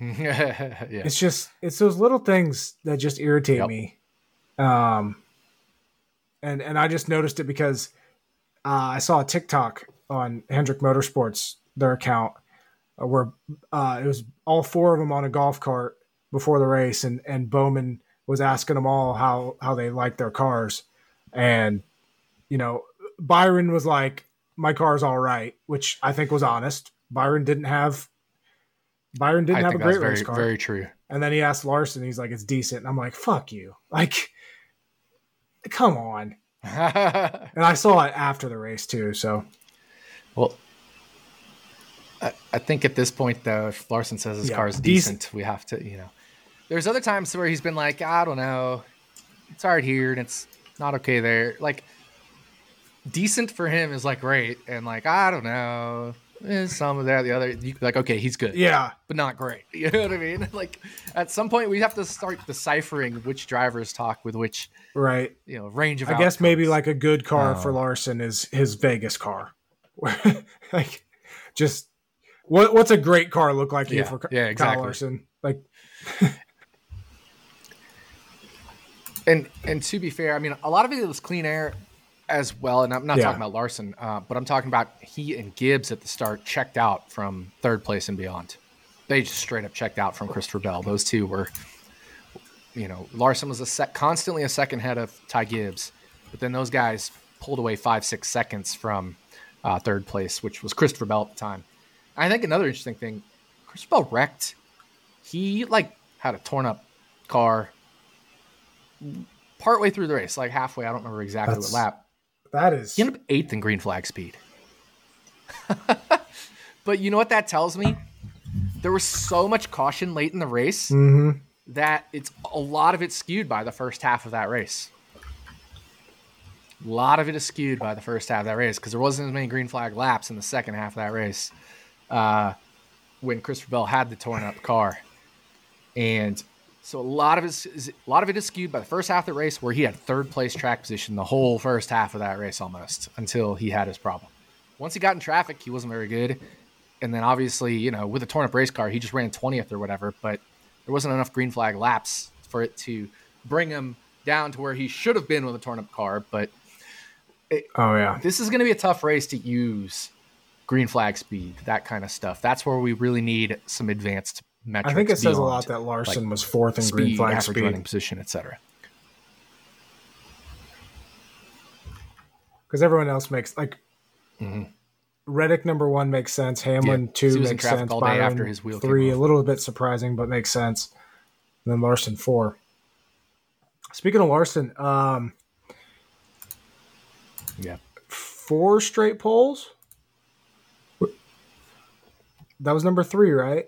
S1: It's those little things that just irritate me. And I just noticed it because I saw a TikTok on Hendrick Motorsports, their account, where it was all four of them on a golf cart before the race, and Bowman was asking them all how they liked their cars. And, Byron was like, my car's all right, which I think was honest. Byron didn't have a great race car.
S2: Very true.
S1: And then he asked Larson, he's like, it's decent. And I'm like, fuck you. Like, come on. And I saw it after the race too. So,
S2: well, I think at this point though, if Larson says his car is decent, we have to, there's other times where he's been like, I don't know, it's hard here and it's not okay there. Like, decent for him is like great, and like, I don't know, some of that, the other, like, okay, he's good, but not great. You know what I mean? Like, at some point we have to start deciphering which drivers talk with which,
S1: right?
S2: Range of.
S1: I guess maybe like a good car for Larson is his Vegas car. Like, just what's a great car look like here for
S2: exactly.
S1: Kyle Larson? Like,
S2: and to be fair, I mean, a lot of it was clean air as well, and I'm not talking about Larson, but I'm talking about he and Gibbs at the start checked out from third place and beyond. They just straight up checked out from Christopher Bell. Those two were, Larson was constantly a second ahead of Ty Gibbs, but then those guys pulled away 5-6 seconds from third place, which was Christopher Bell at the time. I think another interesting thing, Christopher Bell wrecked. He had a torn up car partway through the race, like halfway. I don't remember exactly what lap.
S1: That is.
S2: He ended up 8th in green flag speed. But you know what that tells me? There was so much caution late in the race that a lot of it skewed by the first half of that race. A lot of it is skewed by the first half of that race because there wasn't as many green flag laps in the second half of that race when Christopher Bell had the torn up car. And so a lot of it is skewed by the first half of the race where he had third place track position the whole first half of that race almost until he had his problem. Once he got in traffic, he wasn't very good. And then obviously, with a torn up race car, he just ran 20th or whatever. But there wasn't enough green flag laps for it to bring him down to where he should have been with a torn-up car. But this is going to be a tough race to use green flag speed, that kind of stuff. That's where we really need some advanced metrics.
S1: I think it says a lot that Larson was fourth in green flag speed,
S2: running position, etc.
S1: Because everyone else makes Reddick number 1 makes sense. Hamlin 2 makes sense.
S2: All day after his wheel
S1: 3 a little bit surprising, but makes sense. And then Larson 4. Speaking of Larson, 4 straight poles. That was number 3, right?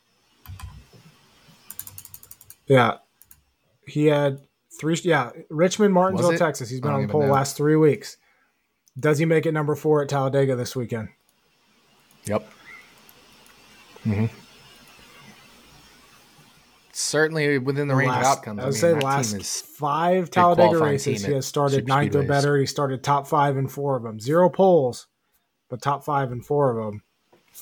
S1: Yeah. He had 3. Yeah, Richmond, Martinsville, Texas. He's been on the pole the last 3 weeks. Does he make it number 4 at Talladega this weekend?
S2: Yep. Certainly within the range of outcomes.
S1: I would say the last 5 Talladega races, he has started 9th or better. He started top 5 in 4 of them. 0 poles, but top 5 in 4 of them.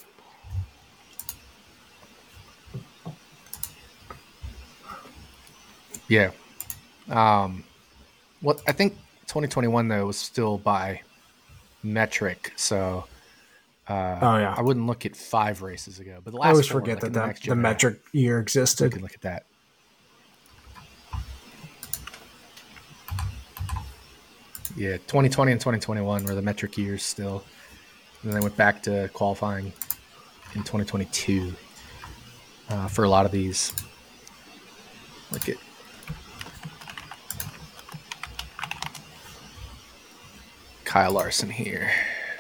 S2: Yeah. What I think 2021 though was still by metric, so I wouldn't look at 5 races ago. But the last
S1: I always forget that the metric year existed.
S2: You can look at that. Yeah, 2020 and 2021 were the metric years still. And then they went back to qualifying in 2022 for a lot of these. Look at Kyle Larson here.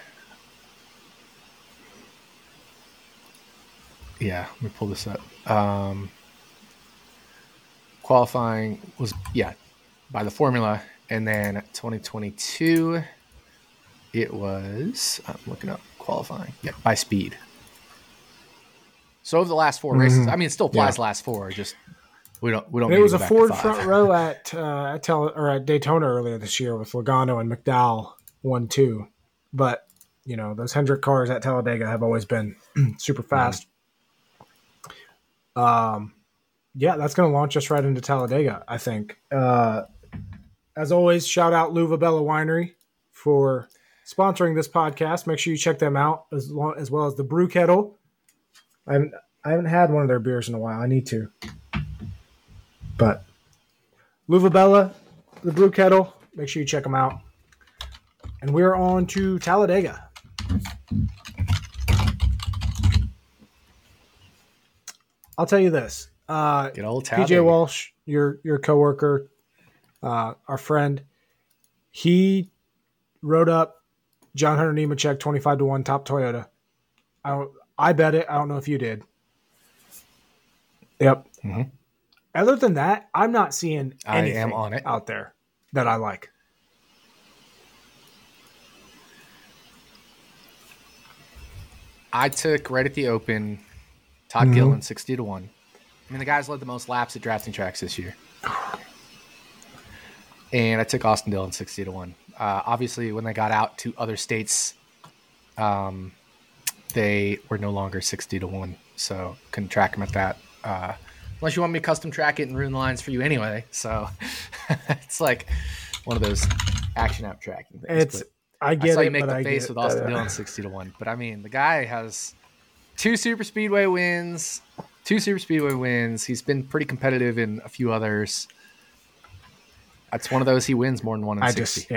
S2: Yeah, let me pull this up. Qualifying was, by the formula. And then 2022, it was, I'm looking up qualifying. Yeah, by speed. So over the last 4 races, I mean, it still applies last 4, just we don't. It
S1: was a Ford front row at Daytona earlier this year with Logano and McDowell 1-2, but those Hendrick cars at Talladega have always been super fast. That's going to launch us right into Talladega, I think. As always, shout out Luva Bella Winery for sponsoring this podcast. Make sure you check them out as well as the Brew Kettle. I haven't had one of their beers in a while. I need to. But Luva Bella, the Brew Kettle, make sure you check them out. And we're on to Talladega. I'll tell you this. PJ Walsh, your coworker, our friend, he wrote up John Hunter Nemechek 25-1 top Toyota. I bet it. I don't know if you did. Yep. Mm-hmm. Other than that, I'm not seeing anything out there that I like.
S2: I took right at the Open Todd Gilliland 60-1. I mean, the guy's led the most laps at drafting tracks this year. And I took Austin Dillon 60-1. Obviously, when they got out to other states, they were no longer 60-1, so couldn't track them at that. Unless you want me to custom track it and ruin the lines for you anyway. So it's like one of those action app tracking things.
S1: I saw
S2: you make the face with Austin Dillon 60-1. But I mean, the guy has 2 super speedway wins. He's been pretty competitive in a few others. That's one of those he wins more than 1 in 60.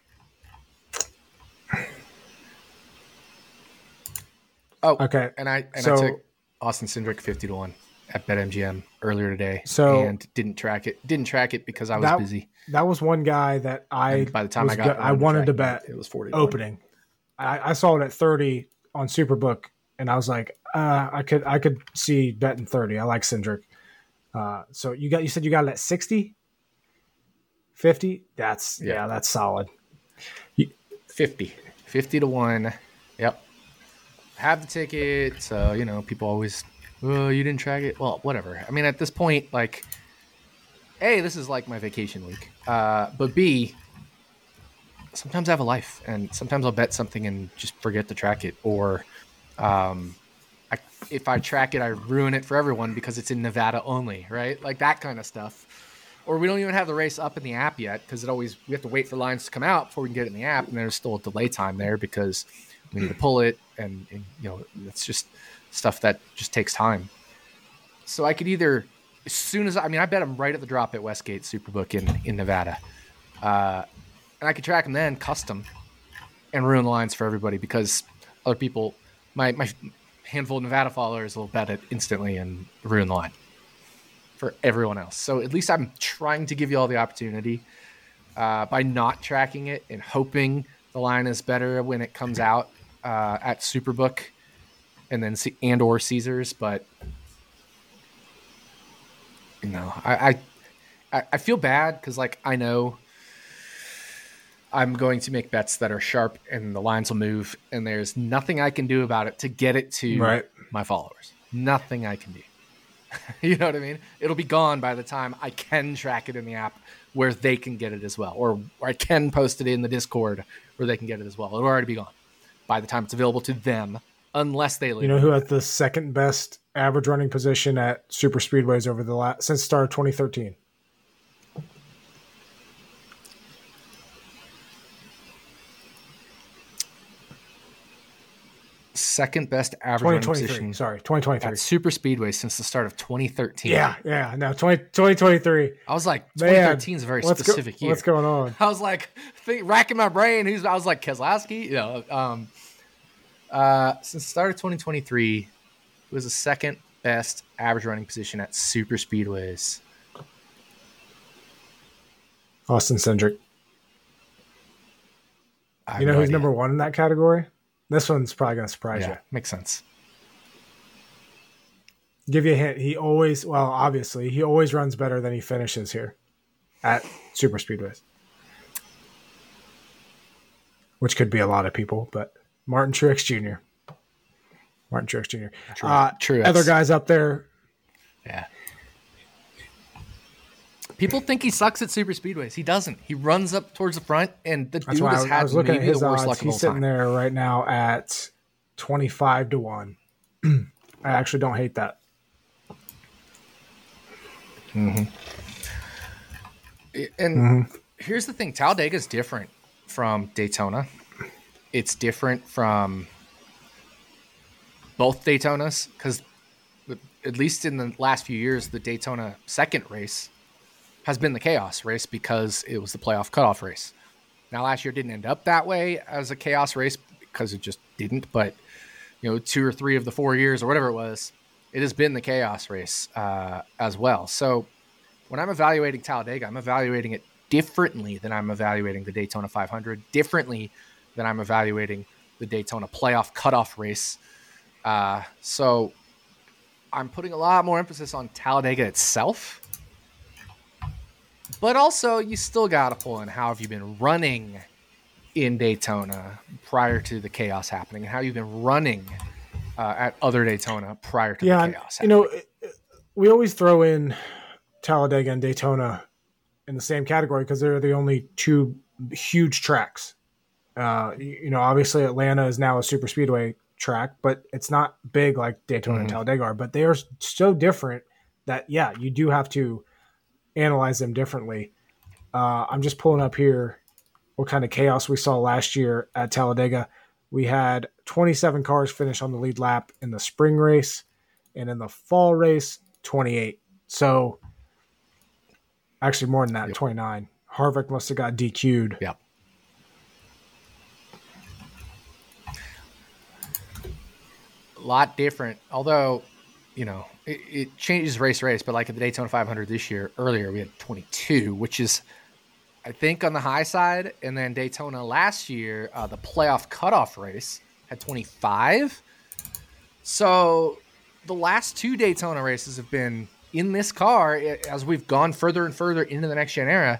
S2: Oh, okay. And I took Austin Cindric 50-1 at BetMGM earlier today. And didn't track it because I was busy.
S1: That was one guy that by the time I wanted to bet
S2: it was 40
S1: opening. I saw it at 30 on Superbook, and I was like, I could see betting 30. I like Cindric. So you said you got it at 60, 50. That's solid.
S2: 50-1. Yep. Have the ticket. So people always, oh, you didn't track it. Well, whatever. I mean, at this point, like, A, this is like my vacation week. But B, sometimes I have a life, and sometimes I'll bet something and just forget to track it, or I if I track it, I ruin it for everyone because it's in Nevada only, right? Like that kind of stuff. Or we don't even have the race up in the app yet because we have to wait for lines to come out before we can get it in the app, and there's still a delay time there because we need to pull it, and it's just stuff that just takes time. So I could either, as soon as I bet I'm right at the drop at Westgate Superbook in Nevada, and I could track them then custom and ruin the lines for everybody because other people, my handful of Nevada followers will bet it instantly and ruin the line for everyone else. So at least I'm trying to give you all the opportunity by not tracking it and hoping the line is better when it comes out at Superbook and or Caesars. But I feel bad because I know I'm going to make bets that are sharp and the lines will move, and there's nothing I can do about it to get it to my followers. Nothing I can do. You know what I mean? It'll be gone by the time I can track it in the app where they can get it as well. Or I can post it in the Discord where they can get it as well. It'll already be gone by the time it's available to them, unless they leave.
S1: You know who has the second best average running position at super speedways since the start of 2013?
S2: Second best average running position.
S1: 2023.
S2: At super speedway since the start of 2013.
S1: Yeah. No, 2023.
S2: I was like, 2013 is a very specific year.
S1: What's going on?
S2: I was like, racking my brain. I was like, Keselowski? Since the start of 2023, it was the second best average running position at super speedways.
S1: Austin Cindric. You know who's number one in that category? This one's probably going to surprise you.
S2: Makes sense.
S1: Give you a hint. He always runs better than he finishes here at super speedways. Which could be a lot of people, but Martin Truex Jr. Truex. Other guys up there.
S2: Yeah. People think he sucks at super speedways. He doesn't. He runs up towards the front, and the dude has had maybe the worst luck of all time.
S1: He's sitting there right now at 25-1. I actually don't hate that.
S2: Mm-hmm. And here's the thing. Talladega is different from Daytona. It's different from both Daytonas because at least in the last few years, the Daytona second race has been the chaos race because it was the playoff cutoff race. Now, last year didn't end up that way as a chaos race because it just didn't. But, 2 or 3 of the 4 years or whatever it was, it has been the chaos race as well. So when I'm evaluating Talladega, I'm evaluating it differently than I'm evaluating the Daytona 500, differently than I'm evaluating the Daytona playoff cutoff race. So I'm putting a lot more emphasis on Talladega itself. But also, you still got to pull in how have you been running in Daytona prior to the chaos happening, and how you've been running at other Daytona prior to the chaos happening.
S1: We always throw in Talladega and Daytona in the same category because they're the only two huge tracks. Obviously Atlanta is now a super speedway track, but it's not big like Daytona and Talladega are. But they are so different that you do have to analyze them differently. I'm just pulling up here what kind of chaos we saw last year at Talladega. We had 27 cars finish on the lead lap in the spring race, and in the fall race, 28. So actually more than that, 29. Harvick must have got DQ'd.
S2: Yeah. A lot different, although it changes race, but like at the Daytona 500 this year, earlier we had 22, which is, I think, on the high side. And then Daytona last year, the playoff cutoff race had 25. So the last 2 Daytona races have been in this car as we've gone further and further into the next gen era,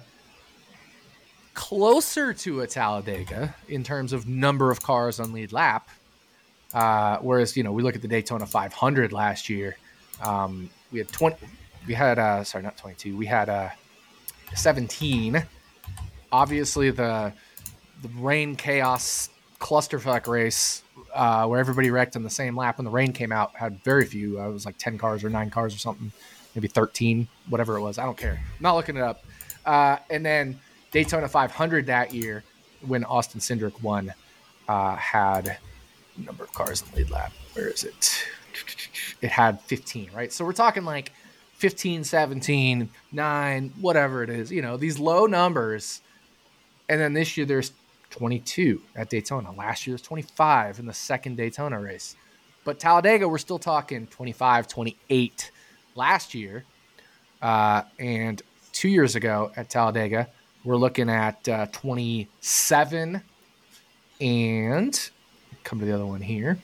S2: closer to a Talladega in terms of number of cars on lead lap. Whereas, we look at the Daytona 500 last year, we had 20, we had, not 22, we had 17. Obviously the rain chaos clusterfuck race where everybody wrecked on the same lap when the rain came out, had very few. It was like 10 cars or 9 cars or something, maybe 13, whatever it was. I don't care. I'm not looking it up. And then Daytona 500 that year, when Austin Cindric won, had number of cars in the lead lap. Where is it? It had 15, right? So we're talking like 15, 17, 9, whatever it is, these low numbers. And then this year there's 22 at Daytona. Last year there's 25 in the second Daytona race. But Talladega, we're still talking 25, 28 last year. And 2 years ago at Talladega, we're looking at 27 and come to the other one here.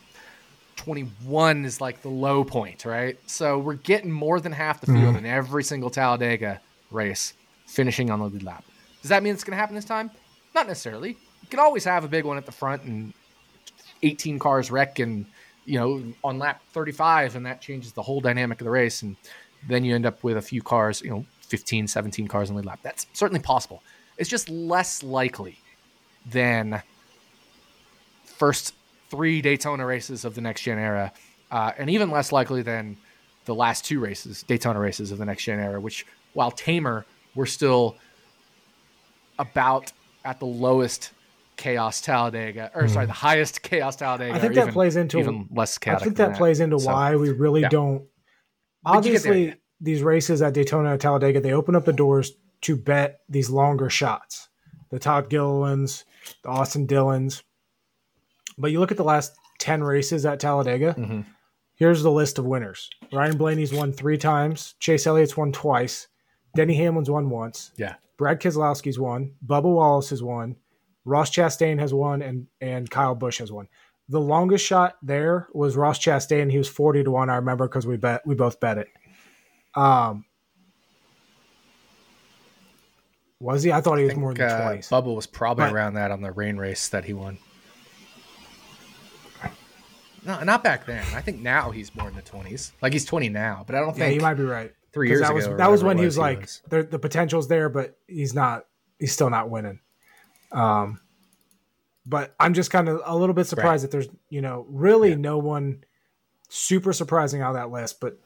S2: 21 is like the low point, right? So we're getting more than half the field in every single Talladega race finishing on the lead lap. Does that mean it's going to happen this time? Not necessarily. You can always have a big one at the front and 18 cars wreck and, on lap 35, and that changes the whole dynamic of the race. And then you end up with a few cars, 15, 17 cars on the lead lap. That's certainly possible. It's just less likely than first 3 Daytona races of the next gen era, and even less likely than the last 2 Daytona races of the next gen era, which, while tamer, were still about at the lowest chaos Talladega, the highest chaos Talladega.
S1: I think that plays into
S2: even less chaotic.
S1: I think that plays into why we really don't. Obviously, these races at Daytona and Talladega, they open up the doors to bet these longer shots. The Todd Gillilands, the Austin Dillons. But you look at the last 10 races at Talladega, here's the list of winners. Ryan Blaney's won 3 times. Chase Elliott's won twice. Denny Hamlin's won once.
S2: Yeah.
S1: Brad Keselowski's won. Bubba Wallace has won. Ross Chastain has won, and Kyle Busch has won. The longest shot there was Ross Chastain. He was 40-1, I remember, because we both bet it. Was he? I thought he was more than 20.
S2: Bubba was probably around that on the rain race that he won. No, not back then. I think now he's more in the 20s. Like, he's 20 now, but I don't think.
S1: Yeah, you might be right.
S2: 3 years ago.
S1: That was when he was like, the potential's there, but he's still not winning. But I'm just kind of a little bit surprised that there's, really no one super surprising out of that list, but,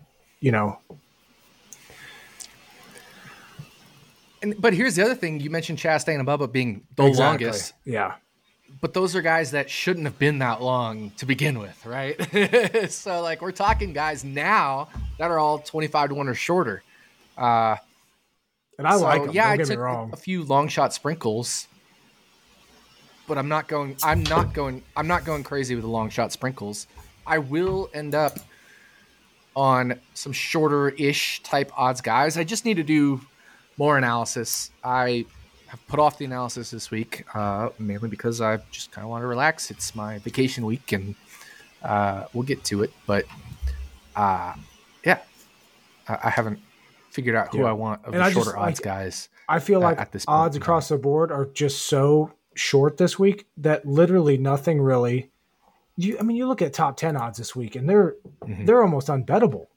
S2: But here's the other thing. You mentioned Chastain and Bubba being the longest.
S1: Yeah.
S2: But those are guys that shouldn't have been that long to begin with, right? So, like, we're talking guys now that are all 25-1 or shorter.
S1: And I like them.
S2: Yeah,
S1: don't get
S2: I took
S1: me wrong.
S2: a few long shot sprinkles, but I'm not going crazy with the long shot sprinkles. I will end up on some shorter-ish type odds guys. I just need to do more analysis. I have put off the analysis this week, mainly because I just kind of want to relax. It's my vacation week, and we'll get to it. But I haven't figured out who I want of the shorter odds guys.
S1: I feel like at this odds across the board are just so short this week that literally nothing really. You look at top 10 odds this week, and they're almost unbettable.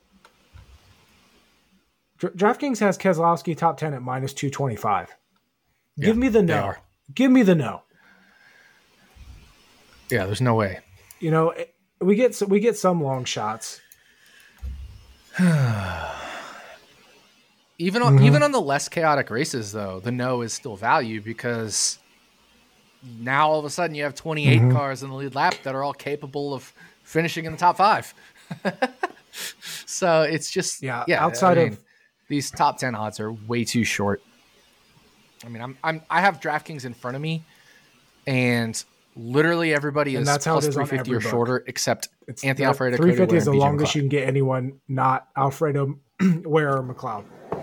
S1: DraftKings has Keselowski top 10 at minus 225. Yeah, give me the no. Give me the no.
S2: Yeah, there's no way.
S1: We get some long shots.
S2: Even on the less chaotic races, though, the no is still value because now all of a sudden you have 28 cars in the lead lap that are all capable of finishing in the top 5. So it's just
S1: outside of
S2: these top 10 odds are way too short. I have DraftKings in front of me, and literally everybody is plus 350 or shorter, except Anthony Alfredo.
S1: 350 is the longest you can get anyone not Alfredo Ware or McLeod.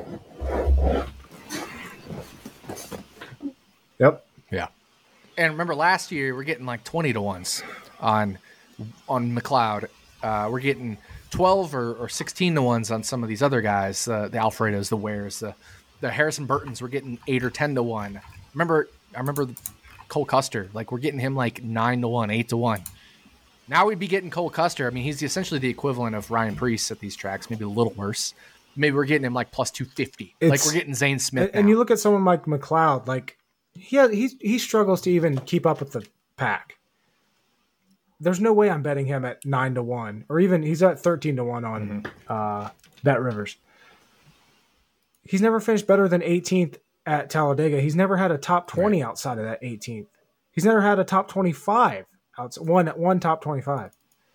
S1: Yep.
S2: Yeah. And remember last year we're getting like 20-1s on McLeod. We're getting 12 or 16-1s on some of these other guys, the Alfredos, the Wares, the Harrison Burtons. We're getting 8 or 10-1. I remember Cole Custer. Like, we're getting him like 9-1, 8-1. Now we'd be getting Cole Custer. He's essentially the equivalent of Ryan Preece at these tracks, maybe a little worse. Maybe we're getting him like plus 250. Like, we're getting Zane Smith.
S1: And you look at someone like McLeod, like he struggles to even keep up with the pack. there's no way I'm betting him at 9-1, or even he's at 13-1 on Bet Rivers. He's never finished better than 18th at Talladega. He's never had a top 20 outside of that 18th. He's never had a top 25 outside one top 25.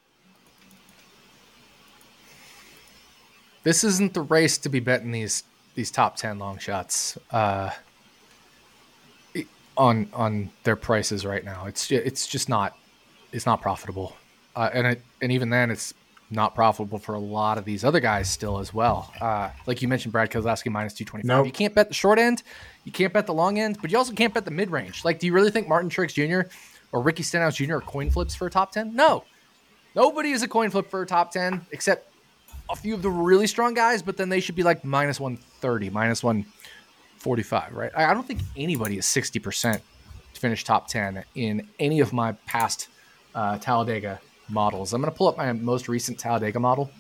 S2: This isn't the race to be betting these top 10 long shots on their prices right now. It's just not. It's not profitable, and even then, it's not profitable for a lot of these other guys still as well. Like you mentioned, Brad Keselowski minus 225.
S1: Nope.
S2: You can't bet the short end, you can't bet the long end, but you also can't bet the mid range. Like, do you really think Martin Truex Jr. or Ricky Stenhouse Jr. are coin flips for a top 10? No, nobody is a coin flip for a top 10 except a few of the really strong guys. But then they should be like minus 130, minus 145, right? I don't think anybody is 60% to finish top 10 in any of my past Talladega models. I'm going to pull up my most recent Talladega model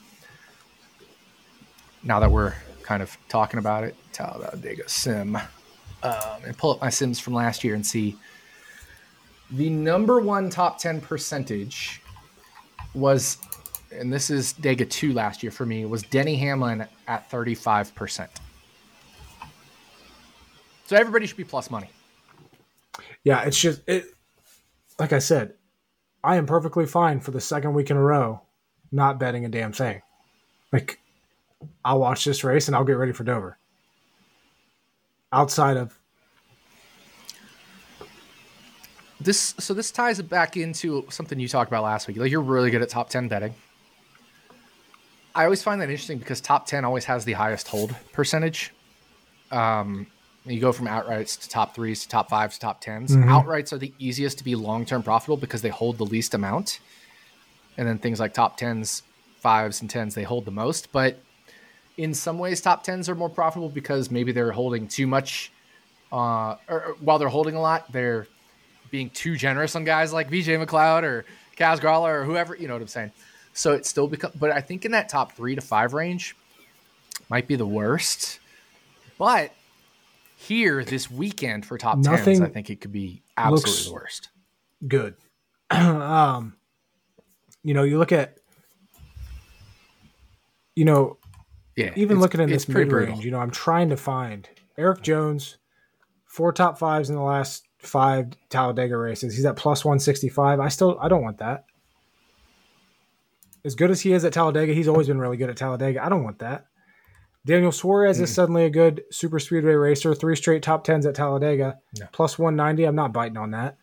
S2: now that we're kind of talking about it. Talladega sim, and pull up my sims from last year and see the number one top 10 percentage was, and this is Dega 2 last year for me, was Denny Hamlin at 35%. So everybody should be plus money.
S1: Yeah, it's just like I said, I am perfectly fine for the second week in a row not betting a damn thing. Like, I'll watch this race and I'll get ready for Dover. Outside of
S2: this, so this ties it back into something you talked about last week. Like, you're really good at top 10 betting. I always find that interesting because top 10 always has the highest hold percentage. You go from outrights to top 3s to top 5s to top 10s. Mm-hmm. Outrights are the easiest to be long-term profitable because they hold the least amount. And then things like top 10s, 5s, and 10s, they hold the most. But in some ways, top 10s are more profitable because maybe they're holding too much. Or while they're holding a lot, they're being too generous on guys like VJ McLeod or Kaz Grala or whoever, you know what I'm saying? So it still becomes, but I think in that top 3 to 5 range might be the worst. But here this weekend for top 10s, I think it could be absolutely the worst.
S1: Good. You look at, even looking in this mid range, I'm trying to find Eric Jones, 4 top 5s in the last 5 Talladega races. He's at plus 165. I don't want that. As good as he is at Talladega, he's always been really good at Talladega. I don't want that. Daniel Suarez is suddenly a good super speedway racer. 3 straight top 10s at Talladega. No. Plus 190. I'm not biting on that.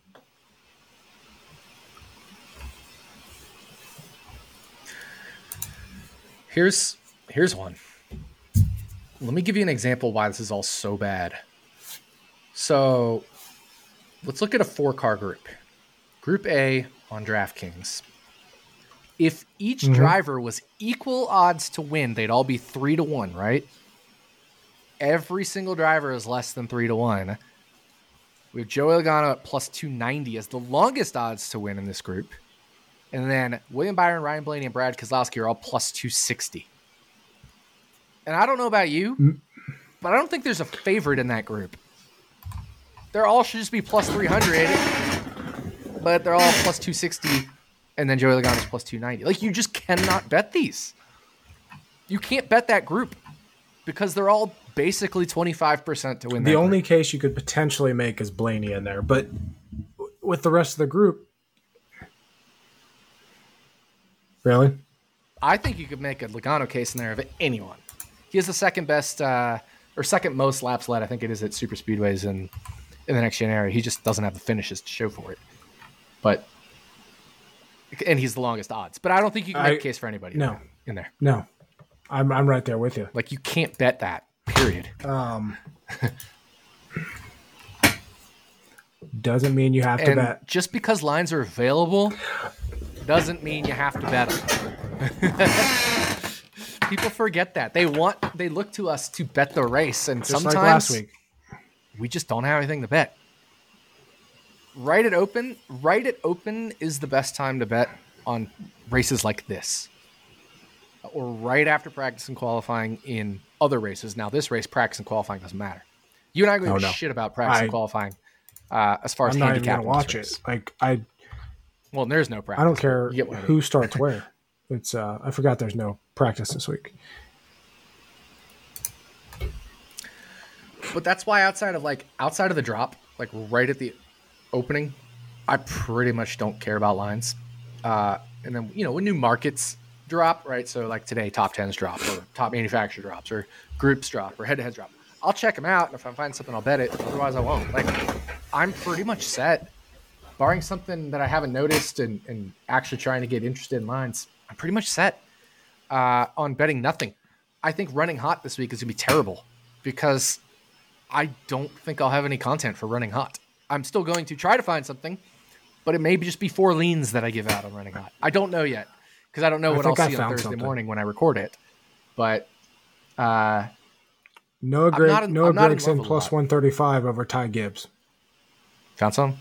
S2: Here's one. Let me give you an example why this is all so bad. So let's look at a 4-car group. Group A on DraftKings. If each driver was equal odds to win, they'd all be 3-1, right? Every single driver is less than 3-1. We have Joey Logano at plus 290 as the longest odds to win in this group. And then William Byron, Ryan Blaney, and Brad Keselowski are all plus 260. And I don't know about you, but I don't think there's a favorite in that group. They're all should just be plus 300, but they're all plus 260. And then Joey Logano is plus 290. Like, you just cannot bet these. You can't bet that group because they're all basically 25% to win that
S1: The only
S2: group.
S1: case you could potentially make is Blaney in there. But with the rest of the group, really?
S2: I think you could make a Logano case in there of anyone. He has the second best or second most laps led, I think it is, at super speedways in the next gen era. He just doesn't have the finishes to show for it. And he's the longest odds. But I don't think you can make a case for anybody in there.
S1: No. I'm right there with you.
S2: Like, you can't bet that, period.
S1: Doesn't mean you have to bet.
S2: Just because lines are available doesn't mean you have to bet them. People forget that. They look to us to bet the race, and just sometimes like last week, we just don't have anything to bet. Right at open is the best time to bet on races like this. Or right after practice and qualifying in other races. Now, this race, practice and qualifying doesn't matter. You and I go shit about practice and qualifying as far as
S1: I'm not even going to watch it. Like,
S2: Well, there's no practice.
S1: I don't care
S2: You get what I mean.
S1: who starts where. It's I forgot there's no practice this week.
S2: But that's why outside of the drop, like right at the opening, I pretty much don't care about lines. And then, when new markets drop, right? So like today, top 10s drop, or top manufacturer drops, or groups drop, or head-to-heads drop. I'll check them out, and if I find something, I'll bet it. Otherwise, I won't. Like, I'm pretty much set. Barring something that I haven't noticed and actually trying to get interested in lines, I'm pretty much set on betting nothing. I think running hot this week is going to be terrible because I don't think I'll have any content for running hot. I'm still going to try to find something, but it may just be 4 leans that I give out on running hot. I don't know yet because I don't know what I'll see on Thursday morning when I record it. But
S1: Noah Gragson plus 135 over Ty Gibbs.
S2: Found some?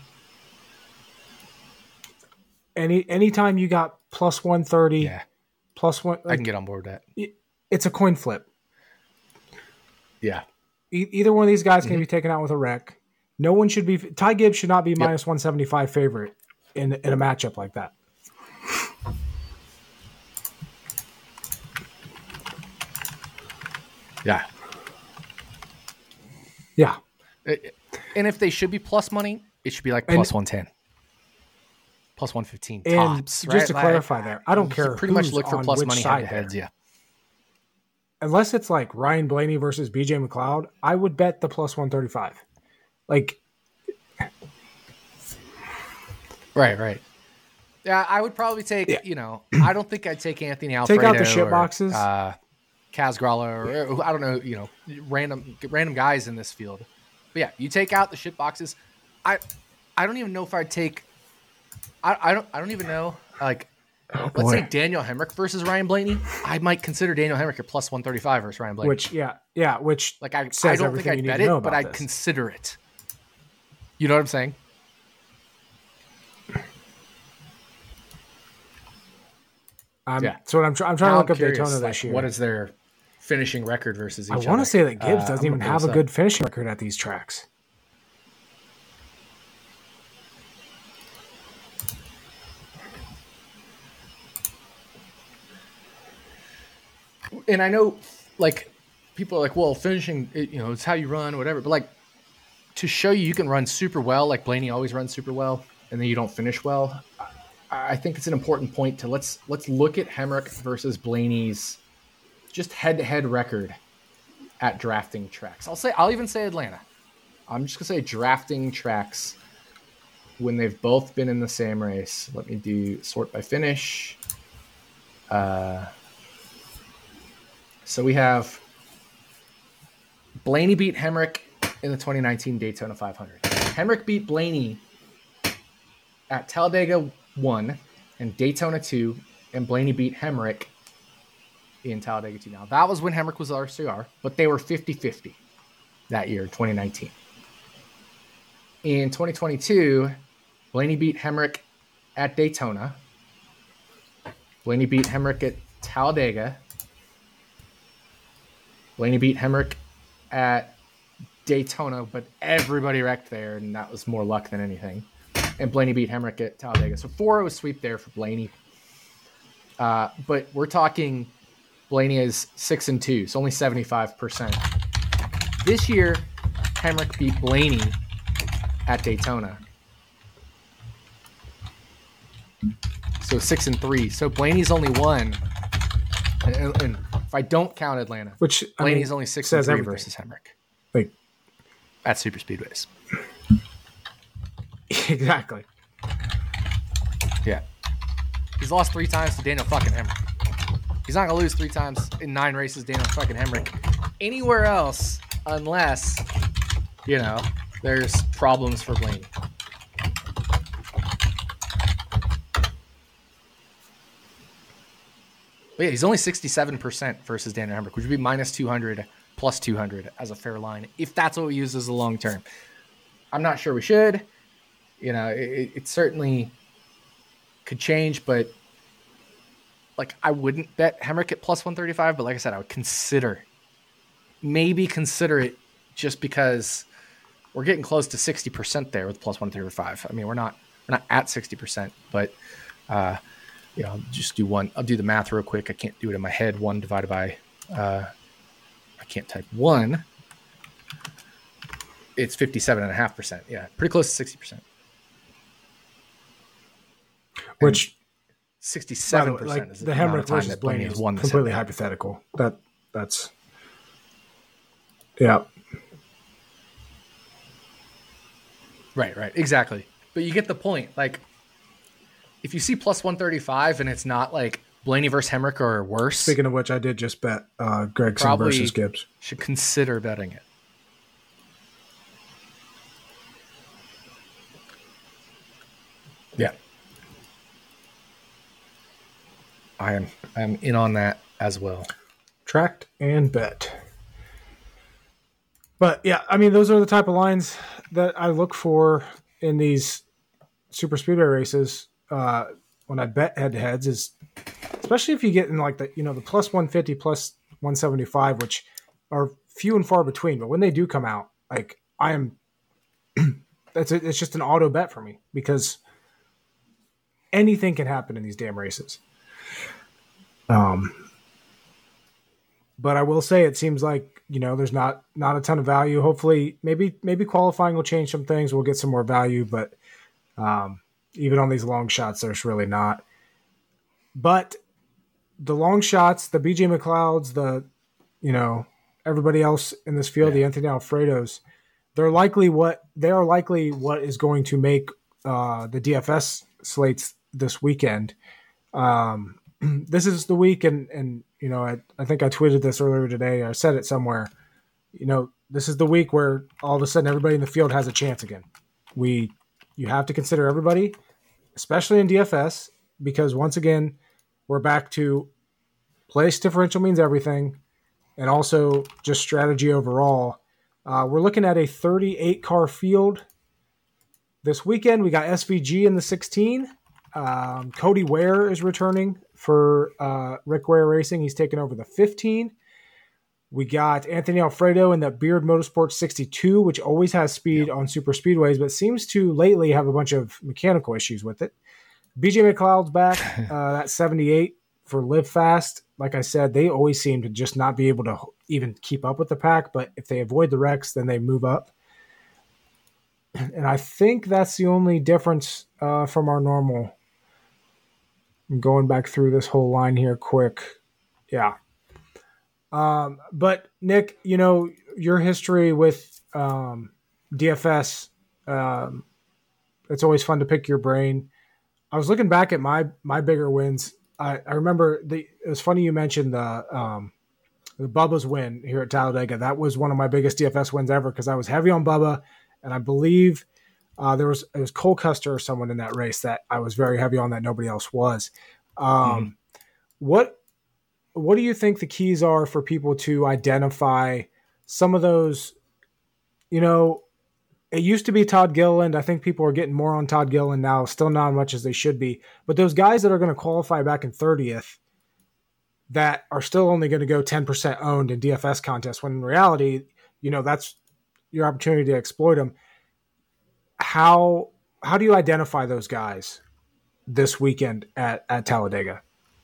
S1: Anytime you got plus 130, plus one,
S2: I can get on board with that.
S1: It's a coin flip.
S2: Yeah.
S1: Either one of these guys can be taken out with a wreck. No one should be. Ty Gibbs should not be minus 175 favorite in a matchup like that.
S2: Yeah.
S1: Yeah.
S2: And if they should be plus money, it should be like plus 110. Plus 115 tops.
S1: And just to clarify there, I don't care.
S2: Pretty much look for plus money head-to-heads, yeah.
S1: Unless it's like Ryan Blaney versus BJ McLeod, I would bet the plus 135. Like,
S2: right. Yeah, I would probably take. I don't think I'd take Anthony Alfredo.
S1: Take out the shit boxes.
S2: Kaz Gralla, or I don't know. Random guys in this field. But yeah, you take out the shit boxes. I don't even know if I'd take. I don't even know. Like, let's say Daniel Hemrick versus Ryan Blaney. I might consider Daniel Hemrick at plus 135 versus Ryan Blaney.
S1: Which like I don't think I'd bet
S2: it, but I'd consider it. You know what I'm saying?
S1: So I'm trying to look up Daytona this year.
S2: What is their finishing record versus each other?
S1: I want to say that Gibbs doesn't even have a good finishing record at these tracks.
S2: And I know, like, people are like, well, finishing, it's how you run, whatever. But, like, to show you can run super well, like Blaney always runs super well, and then you don't finish well, I think it's an important point to let's look at Hemrick versus Blaney's just head-to-head record at drafting tracks. I'll even say Atlanta. I'm just going to say drafting tracks when they've both been in the same race. Let me do sort by finish. So we have Blaney beat Hemrick in the 2019 Daytona 500. Hemrick beat Blaney at Talladega 1 and Daytona 2, and Blaney beat Hemrick in Talladega 2. Now, that was when Hemrick was RCR, but they were 50-50 that year, 2019. In 2022, Blaney beat Hemrick at Daytona. Blaney beat Hemrick at Talladega. Blaney beat Hemrick at Daytona, but everybody wrecked there, and that was more luck than anything. And Blaney beat Hemrick at Talladega. So 4-0 sweep there for Blaney. But we're talking Blaney is 6-2, so only 75%. This year, Hemrick beat Blaney at Daytona. So 6-3. So Blaney's only won. And if I don't count Atlanta,
S1: which
S2: Blaney's only 6-3 versus Hemrick.
S1: Like
S2: at super speedways.
S1: Exactly.
S2: Yeah. He's lost 3 times to Daniel fucking Hemrick. He's not gonna lose 3 times in 9 races, Daniel fucking Hemrick, anywhere else unless, there's problems for Blaney. But yeah, he's only 67% versus Daniel Hemrick, which would be minus 200, plus 200 as a fair line, if that's what we use as a long term. I'm not sure we should. It certainly could change, but I wouldn't bet Hemrick at plus 135, but like I said, I would maybe consider it just because we're getting close to 60% there with plus 135. I mean, we're not We're not at 60%, but I'll just do one. I'll do the math real quick. I can't do it in my head. 1 divided by, I can't type 1. It's 57.5%. Yeah, pretty close to 60%.
S1: Which
S2: 67%
S1: like
S2: is
S1: the Hemrick versus Blaney is
S2: won
S1: completely hypothetical. That's yeah.
S2: Right, exactly. But you get the point. Like, if you see plus 135 and it's not like Blaney versus Hemrick or worse.
S1: Speaking of which, I did just bet Gregson versus Gibbs.
S2: Should consider betting it. Yeah. I'm in on that as well.
S1: Tracked and bet. But yeah, I mean, those are the type of lines that I look for in these super speedway races when I bet head to heads, is especially if you get in like the plus 150, plus 175, which are few and far between. But when they do come out, like I am, it's just an auto bet for me because anything can happen in these damn races. But I will say it seems like, there's not a ton of value. Hopefully maybe qualifying will change some things. We'll get some more value, but even on these long shots, there's really not. But the long shots, the BJ McLeods, everybody else in this field, the Anthony Alfredos, they're likely what is going to make the DFS slates this weekend. This is the week, and I think I tweeted this earlier today. I said it somewhere. This is the week where all of a sudden everybody in the field has a chance again. You have to consider everybody, especially in DFS, because once again, we're back to place differential means everything, and also just strategy overall. We're looking at a 38 car field this weekend. We got SVG in the 16. Cody Ware is returning for Rick Ware Racing. He's taking over the 15. We got Anthony Alfredo in the Beard Motorsports 62, which always has speed on super speedways, but seems to lately have a bunch of mechanical issues with it. BJ McLeod's back, that 78 for Live Fast. Like I said, they always seem to just not be able to even keep up with the pack, but if they avoid the wrecks, then they move up. And I think that's the only difference from our normal. I'm going back through this whole line here quick. Yeah. But Nick, your history with DFS, it's always fun to pick your brain. I was looking back at my bigger wins. I remember it was funny you mentioned the Bubba's win here at Talladega. That was one of my biggest DFS wins ever because I was heavy on Bubba, and I believe it was Cole Custer or someone in that race that I was very heavy on that nobody else was. What do you think the keys are for people to identify some of those? It used to be Todd Gilliland. I think people are getting more on Todd Gilliland now, still not as much as they should be. But those guys that are going to qualify back in 30th that are still only going to go 10% owned in DFS contests, when in reality, that's your opportunity to exploit them. How do you identify those guys this weekend at Talladega?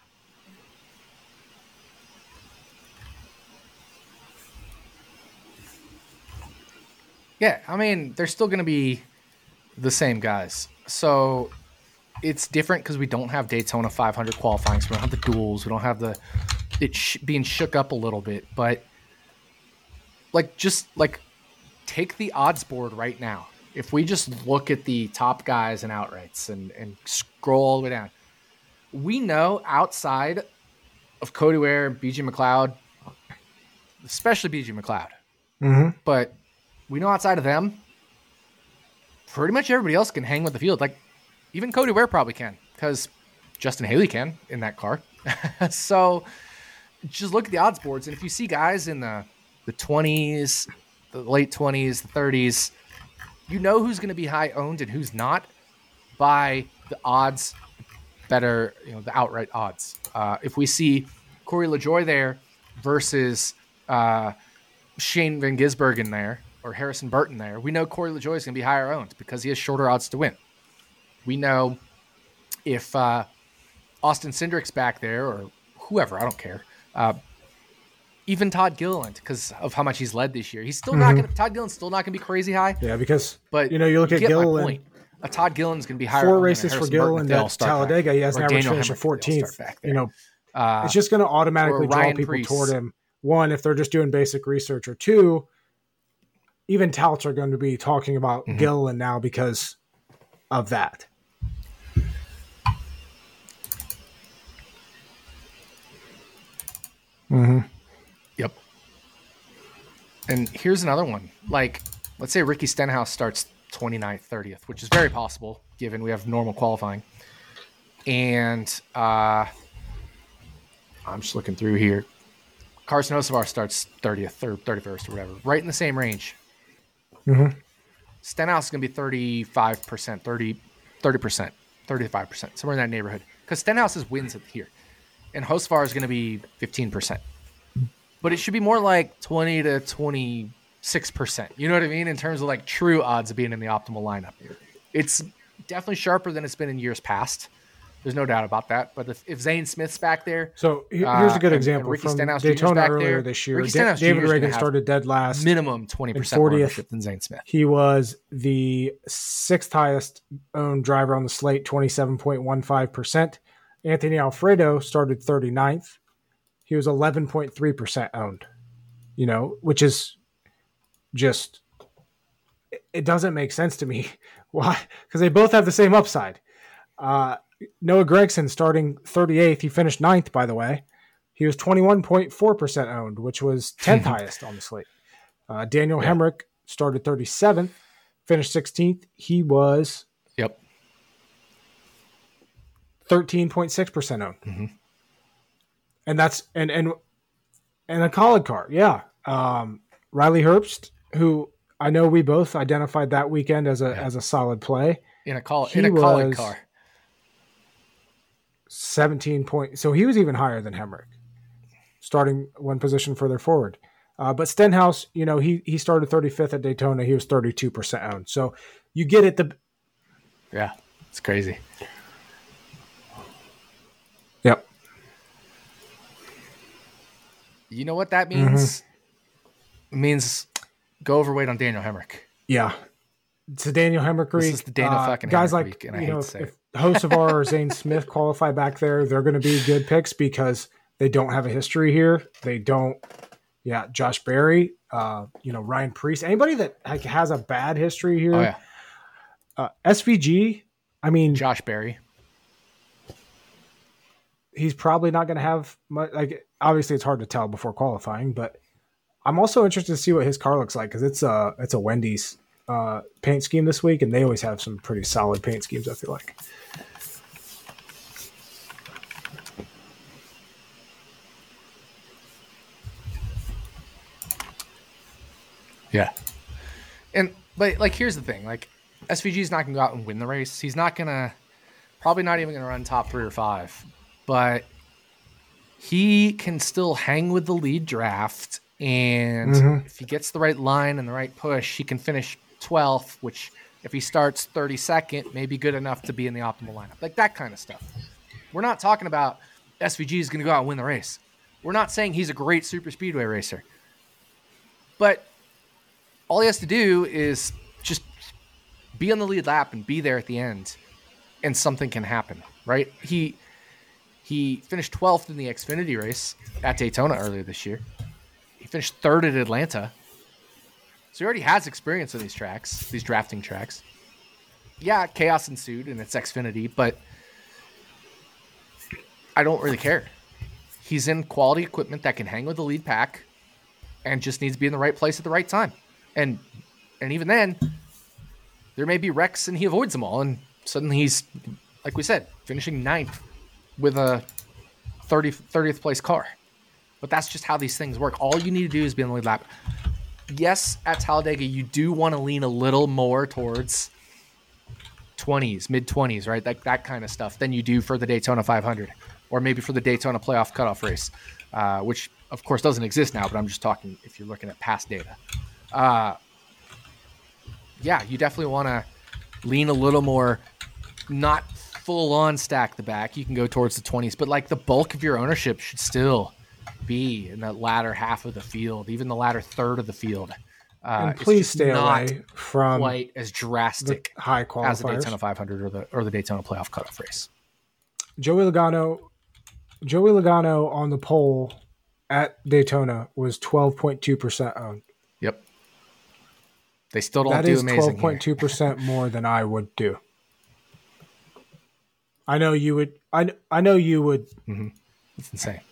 S2: Yeah, I mean, they're still going to be the same guys. So it's different because we don't have Daytona 500 qualifying. So we don't have the duels. We don't have being shook up a little bit. But just take the odds board right now. If we just look at the top guys and outrights and scroll all the way down, we know outside of Cody Ware, BJ McLeod, especially BJ McLeod, but we know outside of them, pretty much everybody else can hang with the field. Like even Cody Ware probably can because Justin Haley can in that car. So just look at the odds boards. And if you see guys in the 20s, the late 20s, the 30s, you know who's going to be high owned and who's not by the odds better, the outright odds. If we see Corey LaJoie there versus Shane Van Gisbergen there, or Harrison Burton there, we know Corey LaJoie is going to be higher owned because he has shorter odds to win. We know if Austin Cindric's back there or whoever, I don't care. Even Todd Gilliland, because of how much he's led this year, he's still not going to. Todd Gilliland's still not going to be crazy high.
S1: Yeah, because
S2: but
S1: you look at Gilliland.
S2: Todd Gilliland's going to be higher.
S1: 4 races for Gilliland at Talladega. He has an average finish of 14th. It's just going to automatically draw people toward him. One, if they're just doing basic research, or two, even touts are going to be talking about Gilliland now because of that.
S2: Yep. And here's another one. Like, let's say Ricky Stenhouse starts 29th, 30th, which is very possible given we have normal qualifying. And I'm just looking through here. Carson Hocevar starts 30th or 31st or whatever, right in the same range. Stenhouse is going to be 35%, 30%, 35%, somewhere in that neighborhood. Because Stenhouse's wins here. And Hocevar is going to be 15%. But it should be more like 20 to 26%. You know what I mean? In terms of like true odds of being in the optimal lineup. It's definitely sharper than it's been in years past. There's no doubt about that. But if Zane Smith's back there.
S1: So here's a good example from
S2: Stenhouse
S1: Daytona earlier this year. David Reagan started dead last.
S2: Minimum 20% 40th than Zane Smith.
S1: He was the 6th highest owned driver on the slate, 27.15%. Anthony Alfredo started 39th. He was 11.3% owned, which is just, it doesn't make sense to me. Why? Because they both have the same upside. Noah Gragson starting 38th. He finished 9th, by the way. He was 21.4% owned, which was 10th highest on the slate. Daniel Hemrick started 37th, finished 16th. He was 13.6% owned. And that's and a Kaulig car. Yeah. Riley Herbst, who I know we both identified that weekend as a solid play.
S2: In a Kaulig car.
S1: 17 point. So he was even higher than Hemrick, starting one position further forward. But Stenhouse, he started 35th at Daytona. He was 32% owned. So you get it.
S2: Yeah, it's crazy.
S1: Yep.
S2: You know what that means? It means go overweight on Daniel Hemrick.
S1: Yeah. It's a Daniel Hemrick week.
S2: This is the Daniel fucking
S1: guys
S2: Hemrick
S1: like,
S2: week, and I hate to say
S1: if Hocevar or Zane Smith qualify back there, they're going to be good picks because they don't have a history here. They don't. Yeah, Josh Berry, Ryan Preece, anybody that has a bad history here.
S2: Oh, yeah.
S1: SVG,
S2: Josh Berry.
S1: He's probably not going to have much. Like, obviously, it's hard to tell before qualifying, but I'm also interested to see what his car looks like because it's a Wendy's paint scheme this week, and they always have some pretty solid paint schemes, I feel like.
S2: Yeah. But here's the thing. Like, SVG's not going to go out and win the race. He's not going to, probably not even going to run top 3 or 5. But he can still hang with the lead draft. And if he gets the right line and the right push, he can finish 12th, which if he starts 32nd, may be good enough to be in the optimal lineup. Like that kind of stuff. We're not talking about SVG is going to go out and win the race. We're not saying he's a great super speedway racer. But all he has to do is just be on the lead lap and be there at the end, and something can happen, right? He finished 12th in the Xfinity race at Daytona earlier this year. He finished 3rd at Atlanta. So he already has experience on these tracks, these drafting tracks. Yeah, chaos ensued, and it's Xfinity, but I don't really care. He's in quality equipment that can hang with the lead pack and just needs to be in the right place at the right time. And even then, there may be wrecks and he avoids them all. And suddenly he's, like we said, finishing 9th with a 30th place car. But that's just how these things work. All you need to do is be on the lead lap. Yes, at Talladega, you do want to lean a little more towards 20s, mid-20s, right? That kind of stuff than you do for the Daytona 500 or maybe for the Daytona playoff cutoff race, which, of course, doesn't exist now, but I'm just talking if you're looking at past data. Yeah, you definitely want to lean a little more not full on stack the back. You can go towards the 20s, but like the bulk of your ownership should still be in that latter half of the field, even the latter third of the field.
S1: And please stay away from
S2: quite as drastic
S1: high qualifiers
S2: as the Daytona 500 or the Daytona playoff cutoff race.
S1: Joey Logano on the pole at Daytona was 12.2% owned.
S2: Yep. They still don't do amazing.
S1: That is 12.2% more than I would do. I know you would. I know you would.
S2: Mm-hmm. It's insane.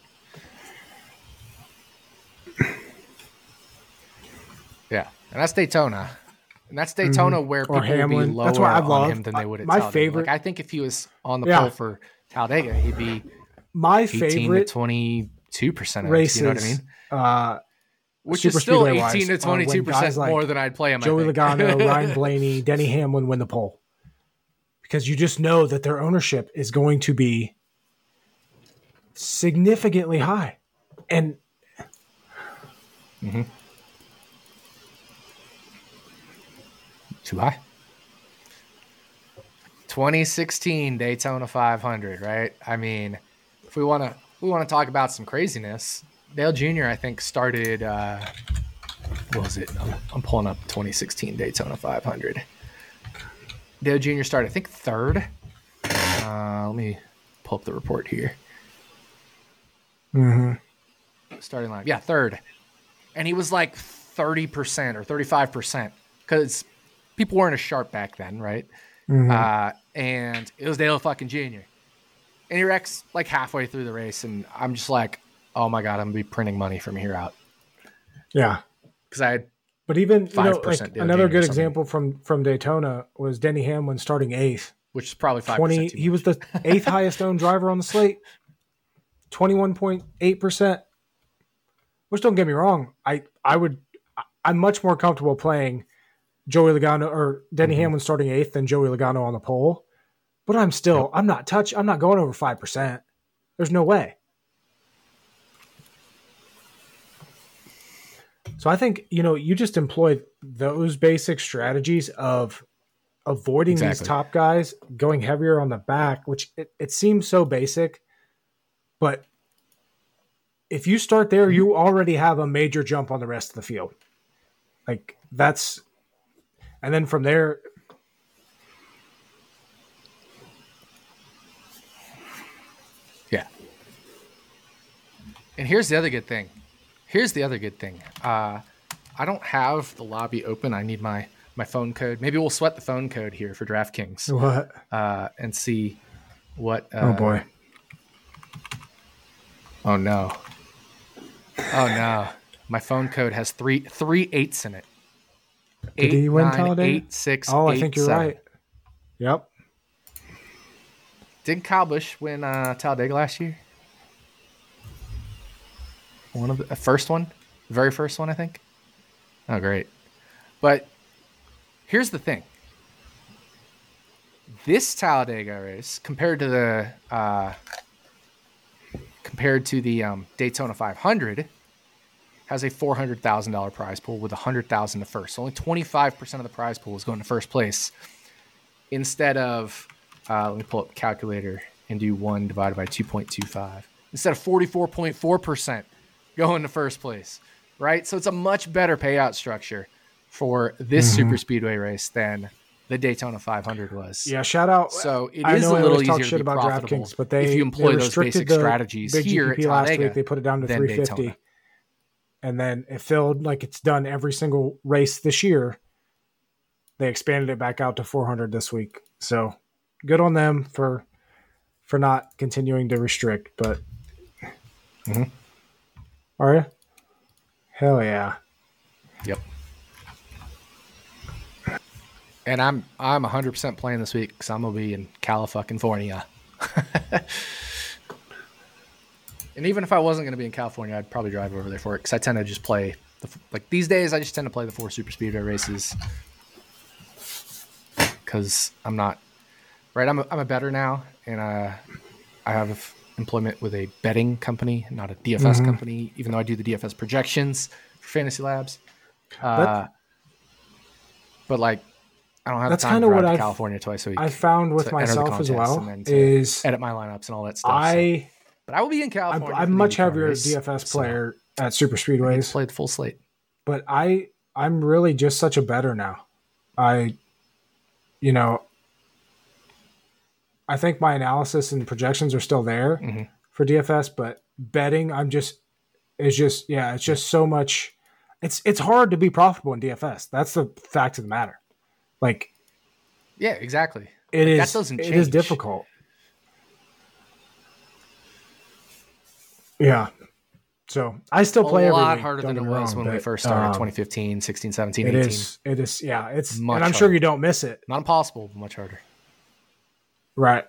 S2: Yeah, and that's Daytona. And that's Daytona where people would be lower on him than they would at
S1: my
S2: Talladega.
S1: favorite.
S2: Like, I think if he was on the pole for Talladega, he'd be
S1: my
S2: 18
S1: favorite
S2: to 22%
S1: races.
S2: You know what I mean? Which is still 18 to 22% more than I'd play him.
S1: Joey Logano, Ryan Blaney, Denny Hamlin win the pole. Because you just know that their ownership is going to be significantly high. And
S2: too high. 2016 Daytona 500, right? I mean, if we want to talk about some craziness, Dale Jr. I think started what was it? No, I'm pulling up 2016 Daytona 500. Dale Jr. started, I think, third. Let me pull up the report here. Starting line. Yeah, third. And he was like 30% or 35% because people weren't as sharp back then, right? And it was Dale fucking Jr. And he wrecks like halfway through the race. And I'm just like, oh my God, I'm going to be printing money from here out.
S1: Yeah.
S2: Because I had
S1: But even like another
S2: Jr.
S1: good example from Daytona was Denny Hamlin starting 8th.
S2: Which is probably 5%.
S1: He was the 8th highest owned driver on the slate. 21.8%. Which, don't get me wrong, I'm much more comfortable playing Joey Logano or Denny Hamlin starting 8th than Joey Logano on the pole. But I'm not going over 5%. There's no way. So I think, you just employed those basic strategies of avoiding these top guys, going heavier on the back, which it seems so basic, but if you start there, you already have a major jump on the rest of the field. Like and then from there.
S2: Yeah. And here's the other good thing. I don't have the lobby open. I need my phone code. Maybe we'll sweat the phone code here for DraftKings.
S1: What?
S2: And see what.
S1: Oh boy.
S2: Oh no. My phone code has three eights in it.
S1: Did he win Talladega?
S2: 8, 6,
S1: I
S2: 8,
S1: think you're
S2: 7.
S1: right. Yep.
S2: Didn't Kyle Busch win Talladega last year? One of the very first one, I think. Oh, great. But here's the thing. This Talladega race compared to the Daytona 500 has a $400,000 prize pool with $100,000 to first. So only 25% of the prize pool is going to first place instead of let me pull up the calculator and do 1 divided by 2.25. Instead of 44.4% going to first place, right? So it's a much better payout structure for this super speedway race than the Daytona 500 was.
S1: Yeah, shout out.
S2: So it is a little easier to be profitable
S1: but
S2: if you employ those basic strategies here at Talladega.
S1: Last week, they put it down to 350. Daytona. And then it filled like it's done every single race this year. They expanded it back out to 400 this week. So good on them for not continuing to restrict. But are you? Hell yeah.
S2: Yep. And I'm 100% playing this week because I'm gonna be in California. And even if I wasn't going to be in California, I'd probably drive over there for it because I tend to just play these days. I just tend to play the 4 super speedway races because I'm not right. I'm a bettor now, and I have employment with a betting company, not a DFS company. Even though I do the DFS projections for Fantasy Labs, but like I don't have
S1: that's
S2: the time
S1: kind
S2: to
S1: of
S2: drive
S1: what
S2: to California twice a week.
S1: I found with
S2: to enter the
S1: myself as
S2: contest
S1: well
S2: and then to
S1: is
S2: edit my lineups and all that stuff. But I will be in California.
S1: I'm
S2: for the
S1: much
S2: IndyCar
S1: heavier
S2: race,
S1: DFS player at super
S2: I need to
S1: speedways,
S2: play the full slate.
S1: but I'm really just such a better now. You know, I think my analysis and projections are still there for DFS, but betting, it's just so much. It's hard to be profitable in DFS. That's the fact of the matter. Like,
S2: yeah, exactly.
S1: That doesn't change. It is difficult. Yeah. So I still play
S2: a
S1: every
S2: lot
S1: week,
S2: harder than it was when we first started 2015, 16, 17, 18.
S1: It is. Yeah. It's much and I'm
S2: harder.
S1: sure you don't miss it.
S2: Not impossible, but much harder.
S1: Right.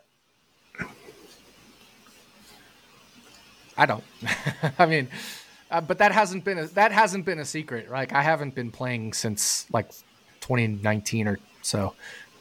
S2: I don't. I mean, but that hasn't been a secret. Like I haven't been playing since like 2019 or so.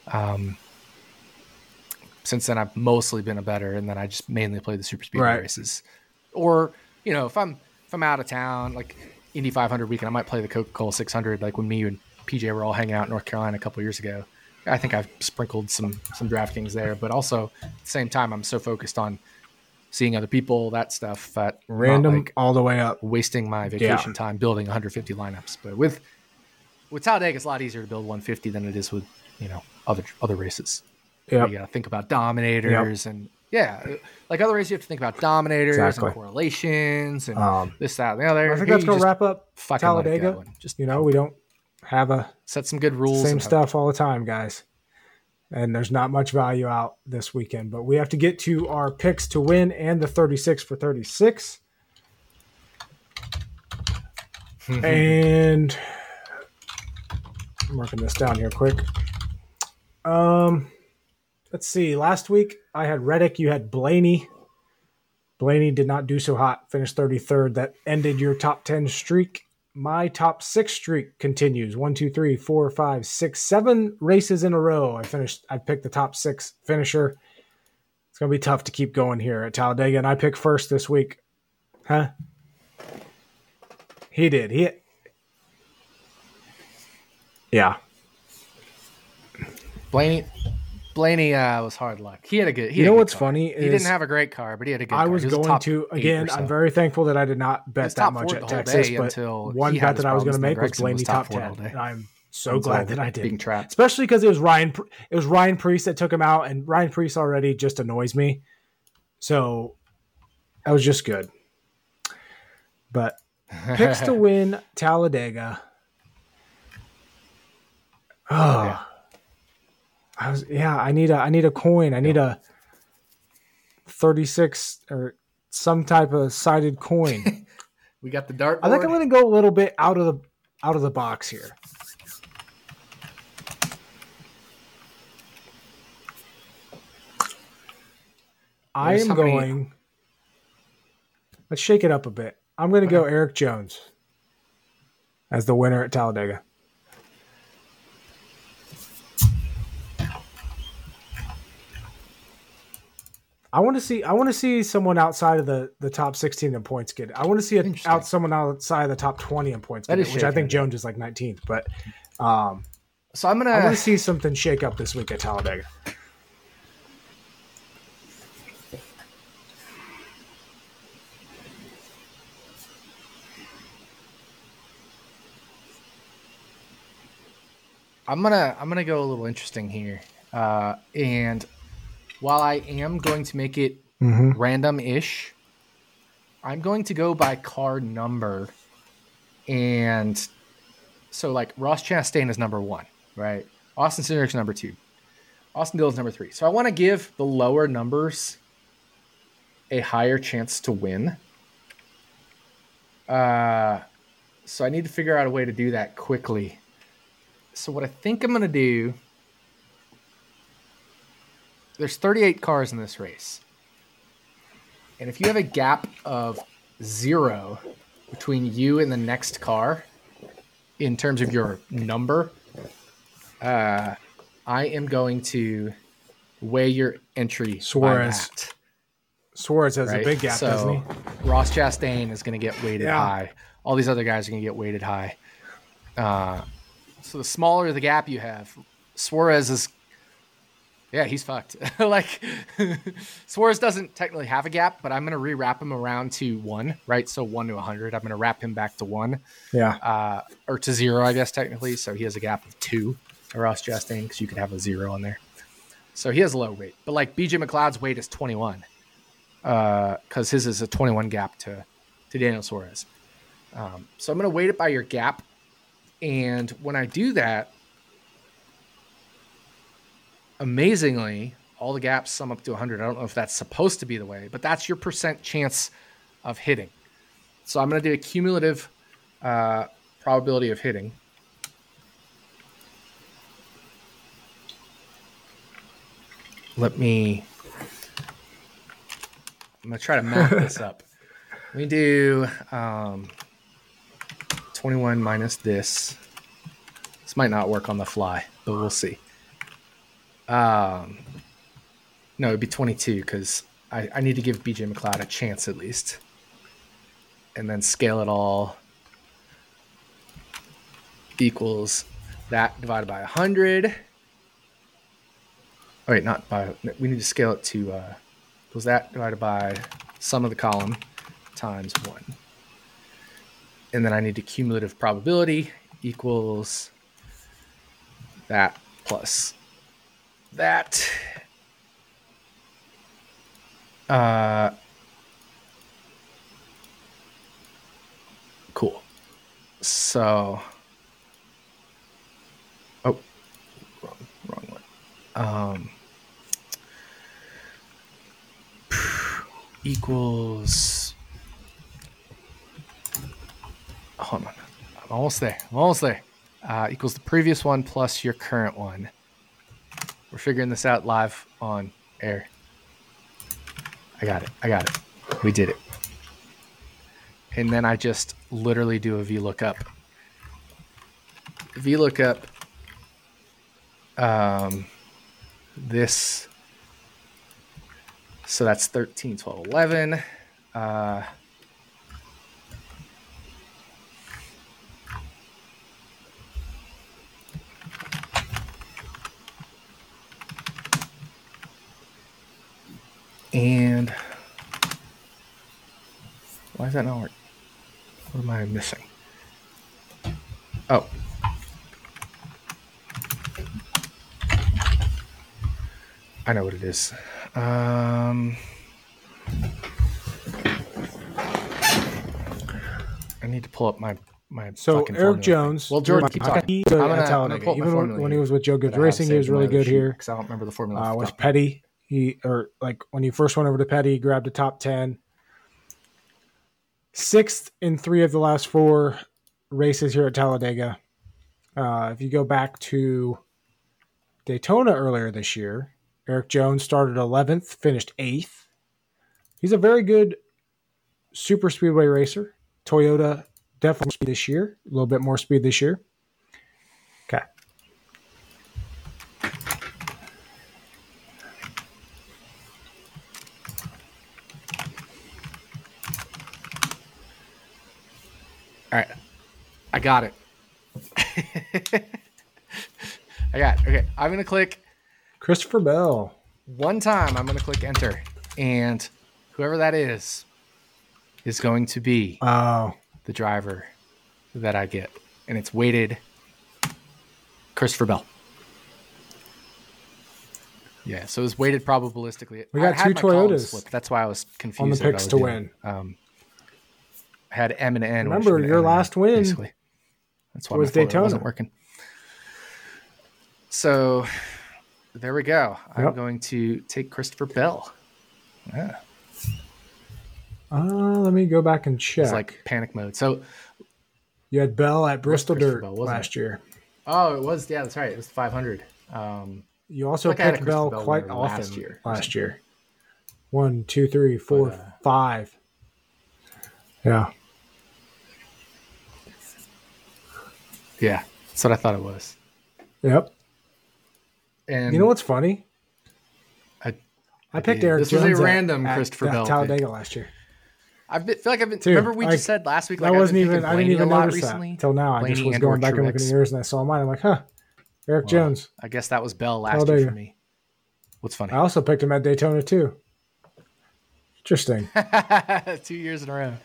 S2: Since then, I've mostly been a bettor, and then I just mainly play the super speedway races. Or if I'm out of town, like Indy 500 weekend, I might play the Coca-Cola 600. Like when me and PJ were all hanging out in North Carolina a couple years ago. I think I've sprinkled some DraftKings there, but also at the same time, I'm so focused on seeing other people, that stuff, that
S1: random all the way up,
S2: wasting my vacation time building 150 lineups. But with Talladega, it's a lot easier to build 150 than it is with other races.
S1: Yep.
S2: You got to think about dominators and like other races, you have to think about dominators and correlations and this, that, and the other.
S1: I think that's gonna wrap up Talladega.
S2: Just
S1: we don't have
S2: set some good rules.
S1: Same stuff all the time, guys. And there's not much value out this weekend, but we have to get to our picks to win and the 36 for 36. And I'm marking this down here quick. Let's see. Last week I had Reddick. You had Blaney. Blaney did not do so hot. Finished 33rd. That ended your top 10 streak. My top 6 streak continues. 1, 2, 3, 4, 5, 6, 7 races in a row. I picked the top 6 finisher. It's going to be tough to keep going here at Talladega, and I picked first this week. Huh? He did. Yeah.
S2: Blaney was hard luck. He had a good.
S1: You know what's funny?
S2: He didn't have a great car, but he had a good car.
S1: I was going to again. I'm very thankful that I did not bet that much at Texas. But one bet that I was going to make was Blaney top 10, and I'm so glad that I did. Especially because it was Ryan Preece that took him out, and Ryan Preece already just annoys me. So that was just good. But picks to win Talladega. Oh. Yeah. I need a coin. I need a 36 or some type of sided coin.
S2: We got the dartboard.
S1: I think I'm going to go a little bit out of the box here. Let's shake it up a bit. I'm going to go Eric Jones as the winner at Talladega. I want to see someone outside of the top 16 in points get it. I want to see someone outside of the top 20 in points get it, which I think Jones is like 19th. But
S2: so I want
S1: to see something shake up this week at Talladega.
S2: I'm gonna go a little interesting here, and while I am going to make it random-ish, I'm going to go by car number. And so, like, Ross Chastain is number 1, right? Austin Cindric's number 2. Austin Dillon's number 3. So I want to give the lower numbers a higher chance to win. So I need to figure out a way to do that quickly. So what I think I'm going to do... There's 38 cars in this race. And if you have a gap of 0 between you and the next car in terms of your number, I am going to weigh your entry
S1: Suarez.
S2: by that.
S1: Suarez has a big gap, doesn't he?
S2: Ross Chastain is going to get weighted high. All these other guys are going to get weighted high. So the smaller the gap you have, Suarez is, yeah, he's fucked. Like, Suarez doesn't technically have a gap, but I'm going to re-wrap him around to 1, right? So 1 to 100. I'm going to wrap him back to 1.
S1: Yeah.
S2: Or to 0, I guess, technically. So he has a gap of 2, or Ross Chastain, because you could have a 0 on there. So he has a low weight. But, like, BJ McLeod's weight is 21, because his is a 21 gap to Daniel Suarez. So I'm going to weight it by your gap. And when I do that, amazingly, all the gaps sum up to 100. I don't know if that's supposed to be the way, but that's your percent chance of hitting. So I'm going to do a cumulative probability of hitting. I'm going to try to map this up. Let me do 21 minus this. This might not work on the fly, but we'll see. No, it'd be 22 because I need to give BJ McLeod a chance at least. And then scale it all equals that divided by 100. Oh, wait, not by, we need to scale it to, was that divided by sum of the column times 1. And then I need a cumulative probability equals that plus that. Cool. So, wrong one. Equals. Hold on. I'm almost there. Equals the previous one plus your current one. We're figuring this out live on air. I got it. We did it. And then I just literally do a VLOOKUP. This. So that's 13, 12, 11. And why is that not working? What am I missing? Oh. I know what it is. I need to pull up my
S1: So
S2: fucking
S1: Eric
S2: formula.
S1: Jones.
S2: Well, Jordan, keep talking.
S1: Even when he was with Joe Gibbs Racing, he was really good here.
S2: Because I don't remember the formula.
S1: Was Petty. When he first went over to Petty, he grabbed a top 10. 6th in 3 of the last 4 races here at Talladega. If you go back to Daytona earlier this year, Eric Jones started 11th, finished 8th. He's a very good super speedway racer. Toyota definitely speed this year, a little bit more speed this year. Okay.
S2: All right. I got it. Okay. I'm going to click
S1: Christopher Bell.
S2: One time. I'm going to click enter. And whoever that is going to be the driver that I get. And it's weighted Christopher Bell. Yeah, so it was weighted probabilistically.
S1: We got 2 Toyotas.
S2: That's why I was confused.
S1: On the picks to win.
S2: I had M and N.
S1: Remember, your last win
S2: basically. That's why
S1: was Daytona.
S2: Wasn't working. So there we go.
S1: Yep.
S2: I'm going to take Christopher Bell. Yeah.
S1: Let me go back and check.
S2: It's like panic mode. So
S1: you had Bell at Bristol Dirt
S2: Bell,
S1: last year.
S2: Oh, it was. Yeah, that's right. It was 500.
S1: You also picked Bell quite often last year. 1, 2, 3, 4, 5. Yeah.
S2: Yeah, that's what I thought it was.
S1: Yep.
S2: And
S1: you know what's funny? I picked Eric Jones.
S2: This was a random Christopher Bell
S1: Talladega last year.
S2: I feel like I've been. Dude, remember we just said last week. Like,
S1: I didn't even notice
S2: recently.
S1: that till now. I just was going back and looking at yours and I saw mine. I'm like, huh. Eric Jones.
S2: I guess that was Bell last year for me. What's funny?
S1: I also picked him at Daytona too. Interesting.
S2: 2 years in a row.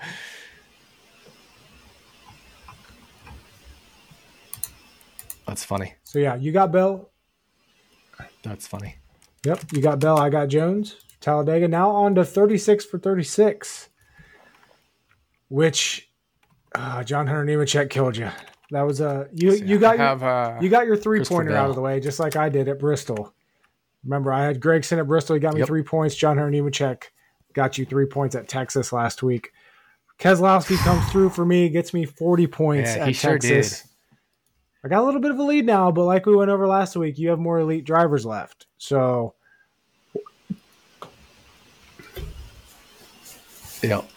S2: That's funny.
S1: So yeah, you got Bell.
S2: That's funny.
S1: Yep, you got Bell. I got Jones. Talladega. Now on to 36 for 36. Which John Hunter Nemechek killed you. That was you got your 3-pointer out of the way, just like I did at Bristol. Remember, I had Gragson at Bristol. He got me 3 points. John Hunter Nemechek got you 3 points at Texas last week. Keselowski comes through for me, gets me 40 points at Texas. Sure did. I got a little bit of a lead now, but like we went over last week, you have more elite drivers left. So,
S2: yep.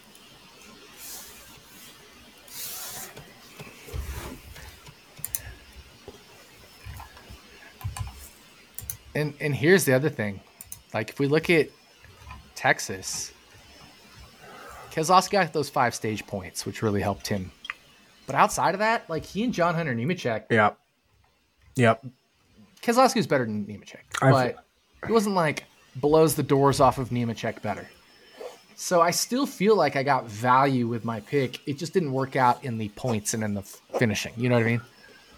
S2: And here's the other thing. Like, if we look at Texas, Keselowski got those 5 stage points, which really helped him. But outside of that, like, he and John Hunter Nemechek.
S1: Yep.
S2: Keselowski was better than Nemechek. But it wasn't like blows the doors off of Nemechek better. So I still feel like I got value with my pick. It just didn't work out in the points and in the finishing. You know what I mean?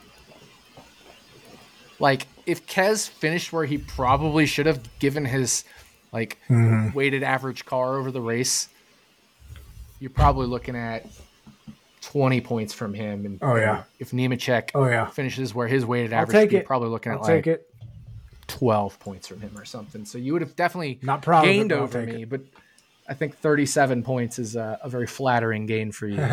S2: Like, if Kez finished where he probably should have, given his weighted average car over the race, you're probably looking at 20 points from him. And if Nemechek finishes where his weighted average, you're probably looking at 12 points from him or something. So you would have definitely gained over me, but I think 37 points is a very flattering gain for you.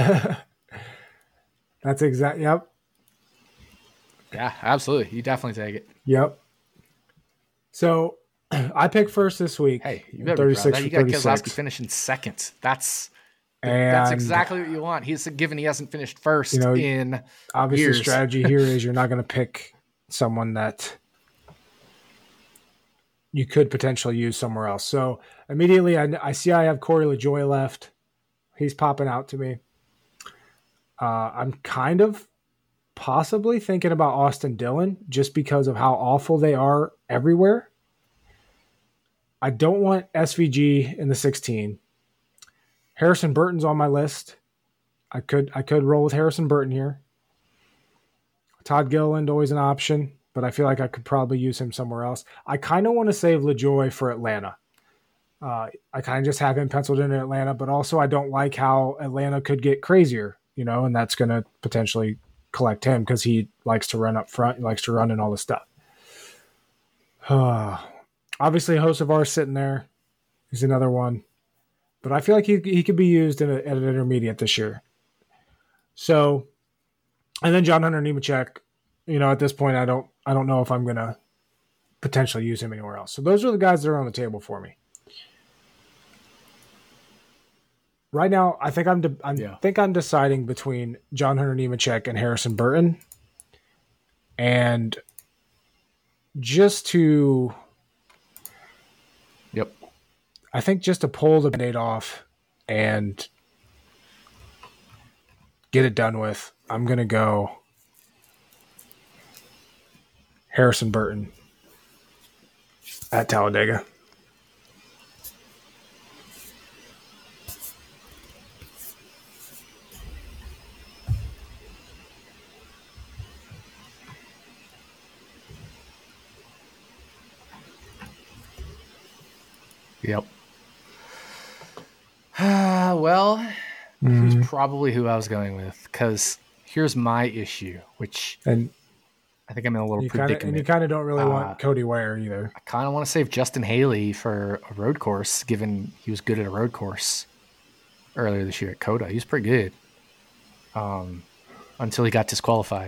S1: That's exact. Yep.
S2: Yeah, absolutely. You definitely take it.
S1: Yep. So I picked first this week.
S2: Hey, you better 36 you got Keselowski finishing second. That's exactly what you want. He's given he hasn't finished first in
S1: obviously
S2: years.
S1: The strategy here is you're not going to pick someone that you could potentially use somewhere else. So immediately I see I have Corey LaJoie left. He's popping out to me. I'm kind of possibly thinking about Austin Dillon just because of how awful they are everywhere. I don't want SVG in the 16. Harrison Burton's on my list. I could roll with Harrison Burton here. Todd Gilliland, always an option, but I feel like I could probably use him somewhere else. I kind of want to save LaJoie for Atlanta. I kind of just have him penciled in Atlanta, but also I don't like how Atlanta could get crazier, and that's going to potentially collect him because he likes to run up front. He likes to run and all this stuff. Obviously, Hocevar sitting there. He's another one. But I feel like he could be used at an intermediate this year. So, and then John Hunter Nemechek, at this point, I don't know if I'm going to potentially use him anywhere else. So those are the guys that are on the table for me. Right now, I think I'm deciding between John Hunter Nemechek and Harrison Burton. And just to...
S2: Yep.
S1: I think just to pull the Band-Aid off and get it done with, I'm going to go Harrison Burton at Talladega.
S2: Yep. He's probably who I was going with, because here's my issue, which I think I'm in a little predicament.
S1: And you kind of don't really want Cody Ware either.
S2: I kind of want to save Justin Haley for a road course, given he was good at a road course earlier this year at COTA. He was pretty good until he got disqualified.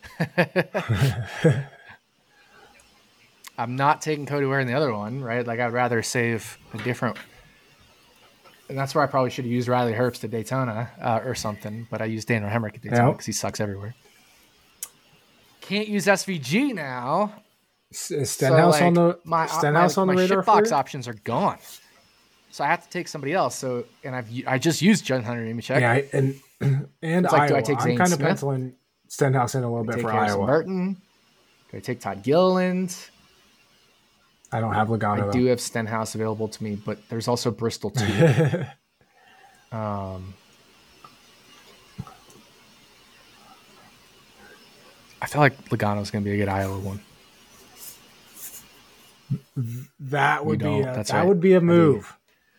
S2: I'm not taking Cody Ware in the other one, right? Like, I'd rather save a different... And that's where I probably should have used Riley Herbst at Daytona or something, but I used Daniel Hemrick at Daytona because he sucks everywhere. Can't use SVG now.
S1: Stenhouse on the
S2: my
S1: radar
S2: shitbox options are gone. So I have to take somebody else. I just used John Hunter Nemechek.
S1: Yeah, and
S2: it's
S1: Iowa.
S2: Do I take Zane
S1: I'm kind of
S2: Smith?
S1: penciling Stenhouse in a little bit for
S2: Harrison
S1: Iowa.
S2: Burton. Do I take Todd Gilliland?
S1: I don't have Logano.
S2: I do have Stenhouse available to me, but there's also Bristol too. I feel like Logano's going to be a good Iowa one.
S1: That would be a move.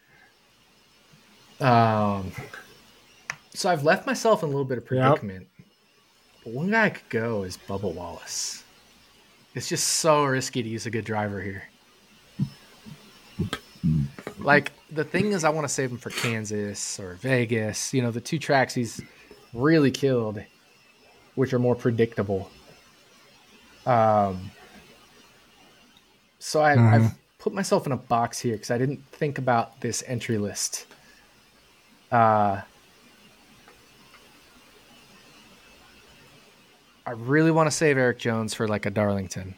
S2: So I've left myself in a little bit of predicament. Yep. But one guy I could go is Bubba Wallace. It's just so risky to use a good driver here. Like, the thing is, I want to save him for Kansas or Vegas. You know, the 2 tracks he's really killed, which are more predictable. So I've put myself in a box here because I didn't think about this entry list. I really want to save Eric Jones for like a Darlington.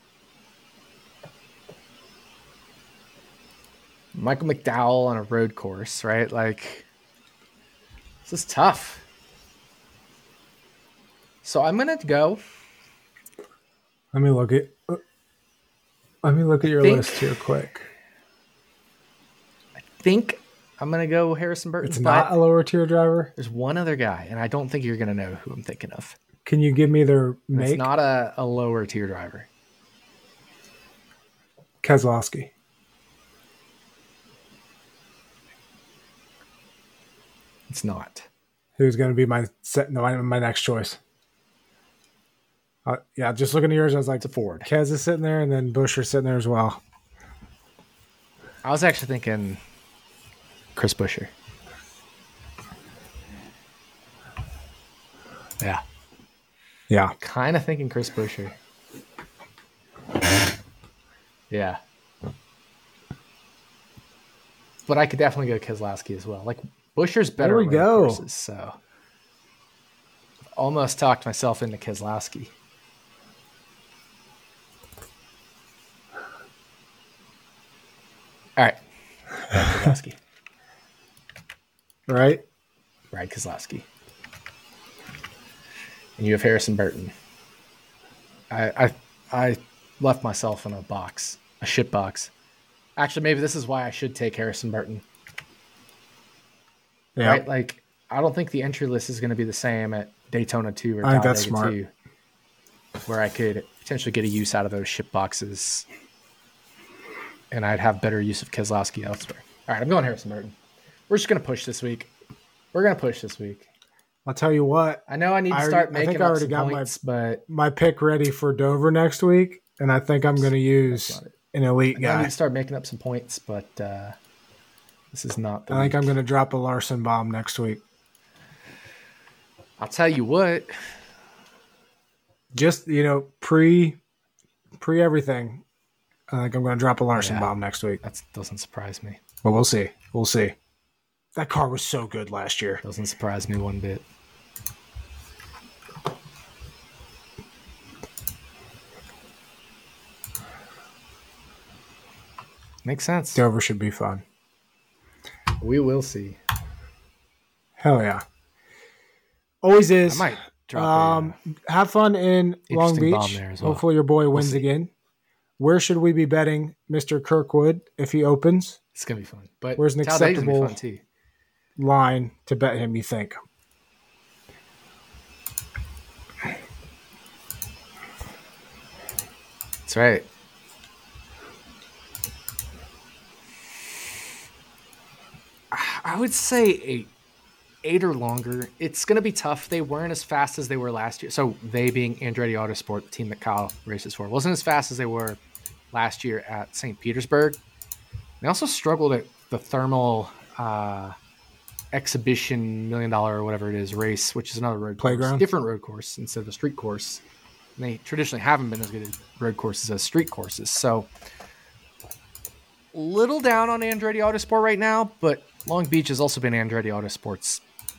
S2: Michael McDowell on a road course, right? Like, this is tough. So I'm going to go.
S1: Let me look at your list here quick.
S2: I think I'm going to go Harrison Burton.
S1: It's not a lower tier driver?
S2: There's one other guy, and I don't think you're going to know who I'm thinking of.
S1: Can you give me their make?
S2: It's not a lower tier driver.
S1: Keselowski.
S2: It's not.
S1: Who's going to be my next choice? Yeah, just looking at yours, I was like,
S2: it's a Ford.
S1: Kez is sitting there, and then Buescher's sitting there as well.
S2: I was actually thinking Chris Buescher. Yeah. Kind of thinking Chris Buescher. Yeah. But I could definitely go Keselowski as well. Like, Buescher's better at courses, so almost talked myself into Keselowski. All right. Keselowski.
S1: Right?
S2: Brad Keselowski. And you have Harrison Burton. I left myself in a box, a shit box. Actually, maybe this is why I should take Harrison Burton. Yeah. Right? Like, I don't think the entry list is going to be the same at Daytona 2 or Talladega 2, where I could potentially get a use out of those ship boxes, and I'd have better use of Keselowski elsewhere. All right, I'm going Harrison Burton. We're just going to push this week.
S1: I'll tell you what.
S2: I know I need to start making up some points, but
S1: my pick ready for Dover next week, and I think I'm going to use an elite guy.
S2: I need to start making up some points, but this is not the
S1: I think I'm going to drop a Larson bomb next week.
S2: I'll tell you what.
S1: Just, pre everything, I think I'm going to drop a Larson bomb next week.
S2: That doesn't surprise me.
S1: Well, we'll see. That car was so good last year.
S2: Doesn't surprise me one bit. Makes sense.
S1: Dover should be fun.
S2: We will see.
S1: Hell yeah. Always is.
S2: I might drop
S1: have fun in Long Beach.
S2: Bomb there as well.
S1: Hopefully your boy wins again. Where should we be betting Mr. Kirkwood if he opens?
S2: It's going to be fun. But
S1: where's an acceptable line to bet him, you think?
S2: That's right. I would say eight or longer. It's going to be tough. They weren't as fast as they were last year. So they being Andretti Autosport, the team that Kyle races for, wasn't as fast as they were last year at St. Petersburg. They also struggled at the thermal exhibition $1 million or whatever it is race, which is another road
S1: playground
S2: course, different road course instead of a street course. And they traditionally haven't been as good at road courses as street courses. So little down on Andretti Autosport right now, but Long Beach has also been Andretti Autosport's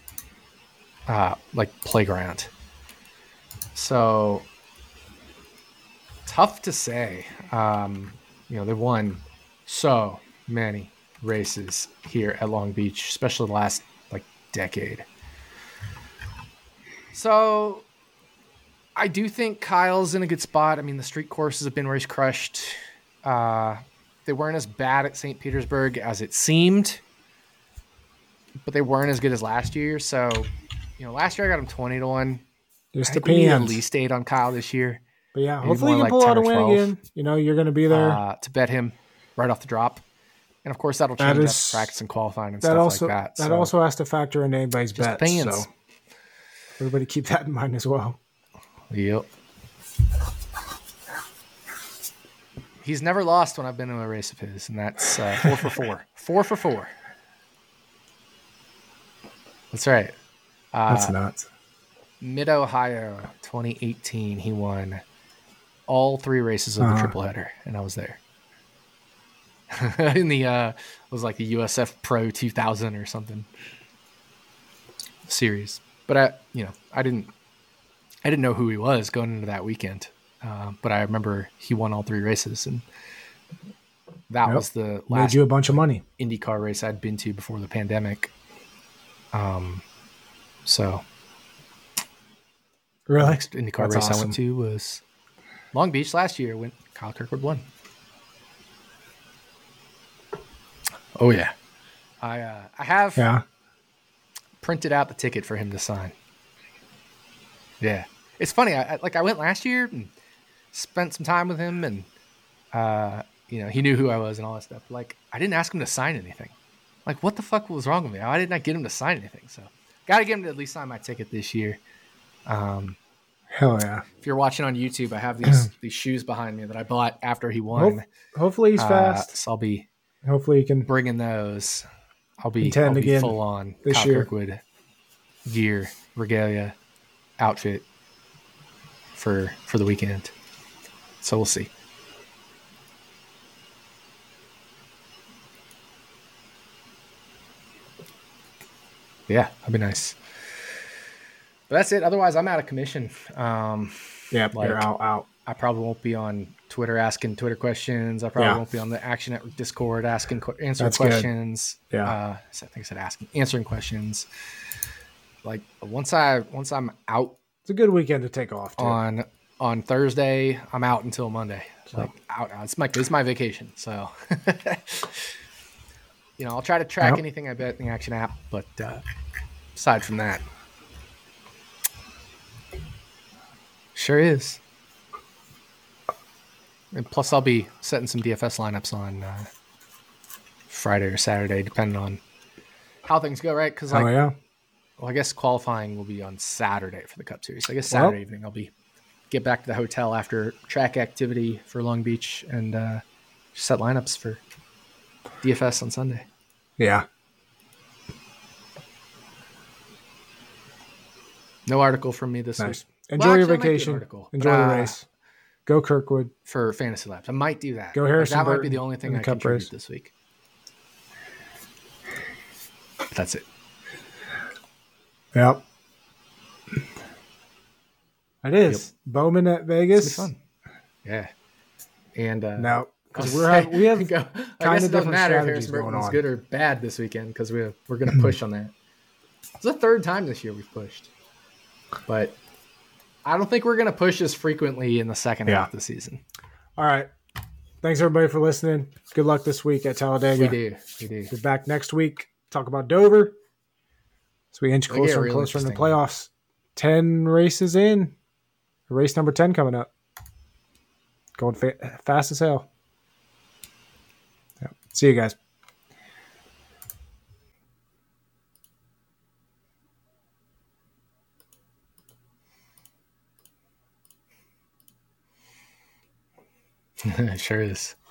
S2: playground. So tough to say. They've won so many races here at Long Beach, especially the last decade. So I do think Kyle's in a good spot. I mean, the street courses have been race crushed. They weren't as bad at St. Petersburg as it seemed, but they weren't as good as last year. So, last year I got him 20-1.
S1: Just
S2: I think we need at
S1: depends.
S2: least 8 on Kyle this year.
S1: But yeah,
S2: Maybe
S1: hopefully you
S2: more
S1: can
S2: like
S1: pull
S2: 10
S1: out a
S2: or
S1: win
S2: 12.
S1: again. You're going to be there.
S2: To bet him right off the drop. And of course, that'll change after practice and qualifying and stuff like that.
S1: That also has to factor in anybody's
S2: just
S1: bets.
S2: depends.
S1: So everybody keep that in mind as well.
S2: Yep. He's never lost when I've been in a race of his, and that's 4 for 4. 4 for 4. That's right.
S1: That's nuts.
S2: Mid-Ohio 2018, he won all 3 races of the triple header, and I was there. In the it was like the USF Pro 2000 or something series. But I didn't know who he was going into that weekend. But I remember he won all 3 races, and that was the last
S1: made you a bunch of money
S2: IndyCar race I'd been to before the pandemic. So
S1: really,
S2: the next IndyCar
S1: That's
S2: race
S1: awesome.
S2: I went to was Long Beach last year when Kyle Kirkwood won. Oh yeah, I have printed out the ticket for him to sign. Yeah, it's funny. I went last year and spent some time with him, and he knew who I was and all that stuff. Like, I didn't ask him to sign anything. Like, what the fuck was wrong with me? Why didn't I get him to sign anything? So, got to get him to at least sign my ticket this year.
S1: Hell yeah!
S2: If you're watching on YouTube, I have these shoes behind me that I bought after he won.
S1: Hopefully he's fast.
S2: So I'll be.
S1: Hopefully he can
S2: bringing those. I'll be
S1: again
S2: full on
S1: this
S2: Kyle
S1: year.
S2: Kirkwood gear, regalia, outfit for the weekend. So we'll see. Yeah, that'd be nice. But that's it. Otherwise, I'm out of commission.
S1: You're out.
S2: I probably won't be on Twitter asking Twitter questions. I probably won't be on the Action Network Discord answering questions.
S1: Good. Yeah,
S2: I think I said answering questions. Like once I'm out,
S1: it's a good weekend to take off too.
S2: On Thursday. I'm out until Monday. Like out. It's my vacation. So I'll try to track anything I bet in the Action app. But aside from that, sure is. And plus, I'll be setting some DFS lineups on Friday or Saturday, depending on how things go, right? Because, well, I guess qualifying will be on Saturday for the Cup Series. So I guess Saturday evening I'll get back to the hotel after track activity for Long Beach and set lineups for DFS on Sunday.
S1: Yeah.
S2: No article from me this week.
S1: Enjoy your vacation. Enjoy the race. Go Kirkwood
S2: for Fantasy Labs. I might do that.
S1: Go Harrison.
S2: That might be the only thing I contribute this week. That's it.
S1: Yep. It is. Yep. Bowman at Vegas.
S2: It's gonna be fun. Yeah. And
S1: now because we have
S2: kind of different matter if Harrison Burton is good or bad this weekend because we're going to push on that. It's the 3rd time this year we've pushed, but I don't think we're going to push as frequently in the second half of the season.
S1: All right. Thanks, everybody, for listening. Good luck this week at Talladega.
S2: We do.
S1: We're back next week. Talk about Dover. So we inch closer and closer in the playoffs. 10 races in. Race number 10 coming up. Going fast as hell. Yeah. See you guys.
S2: It sure is.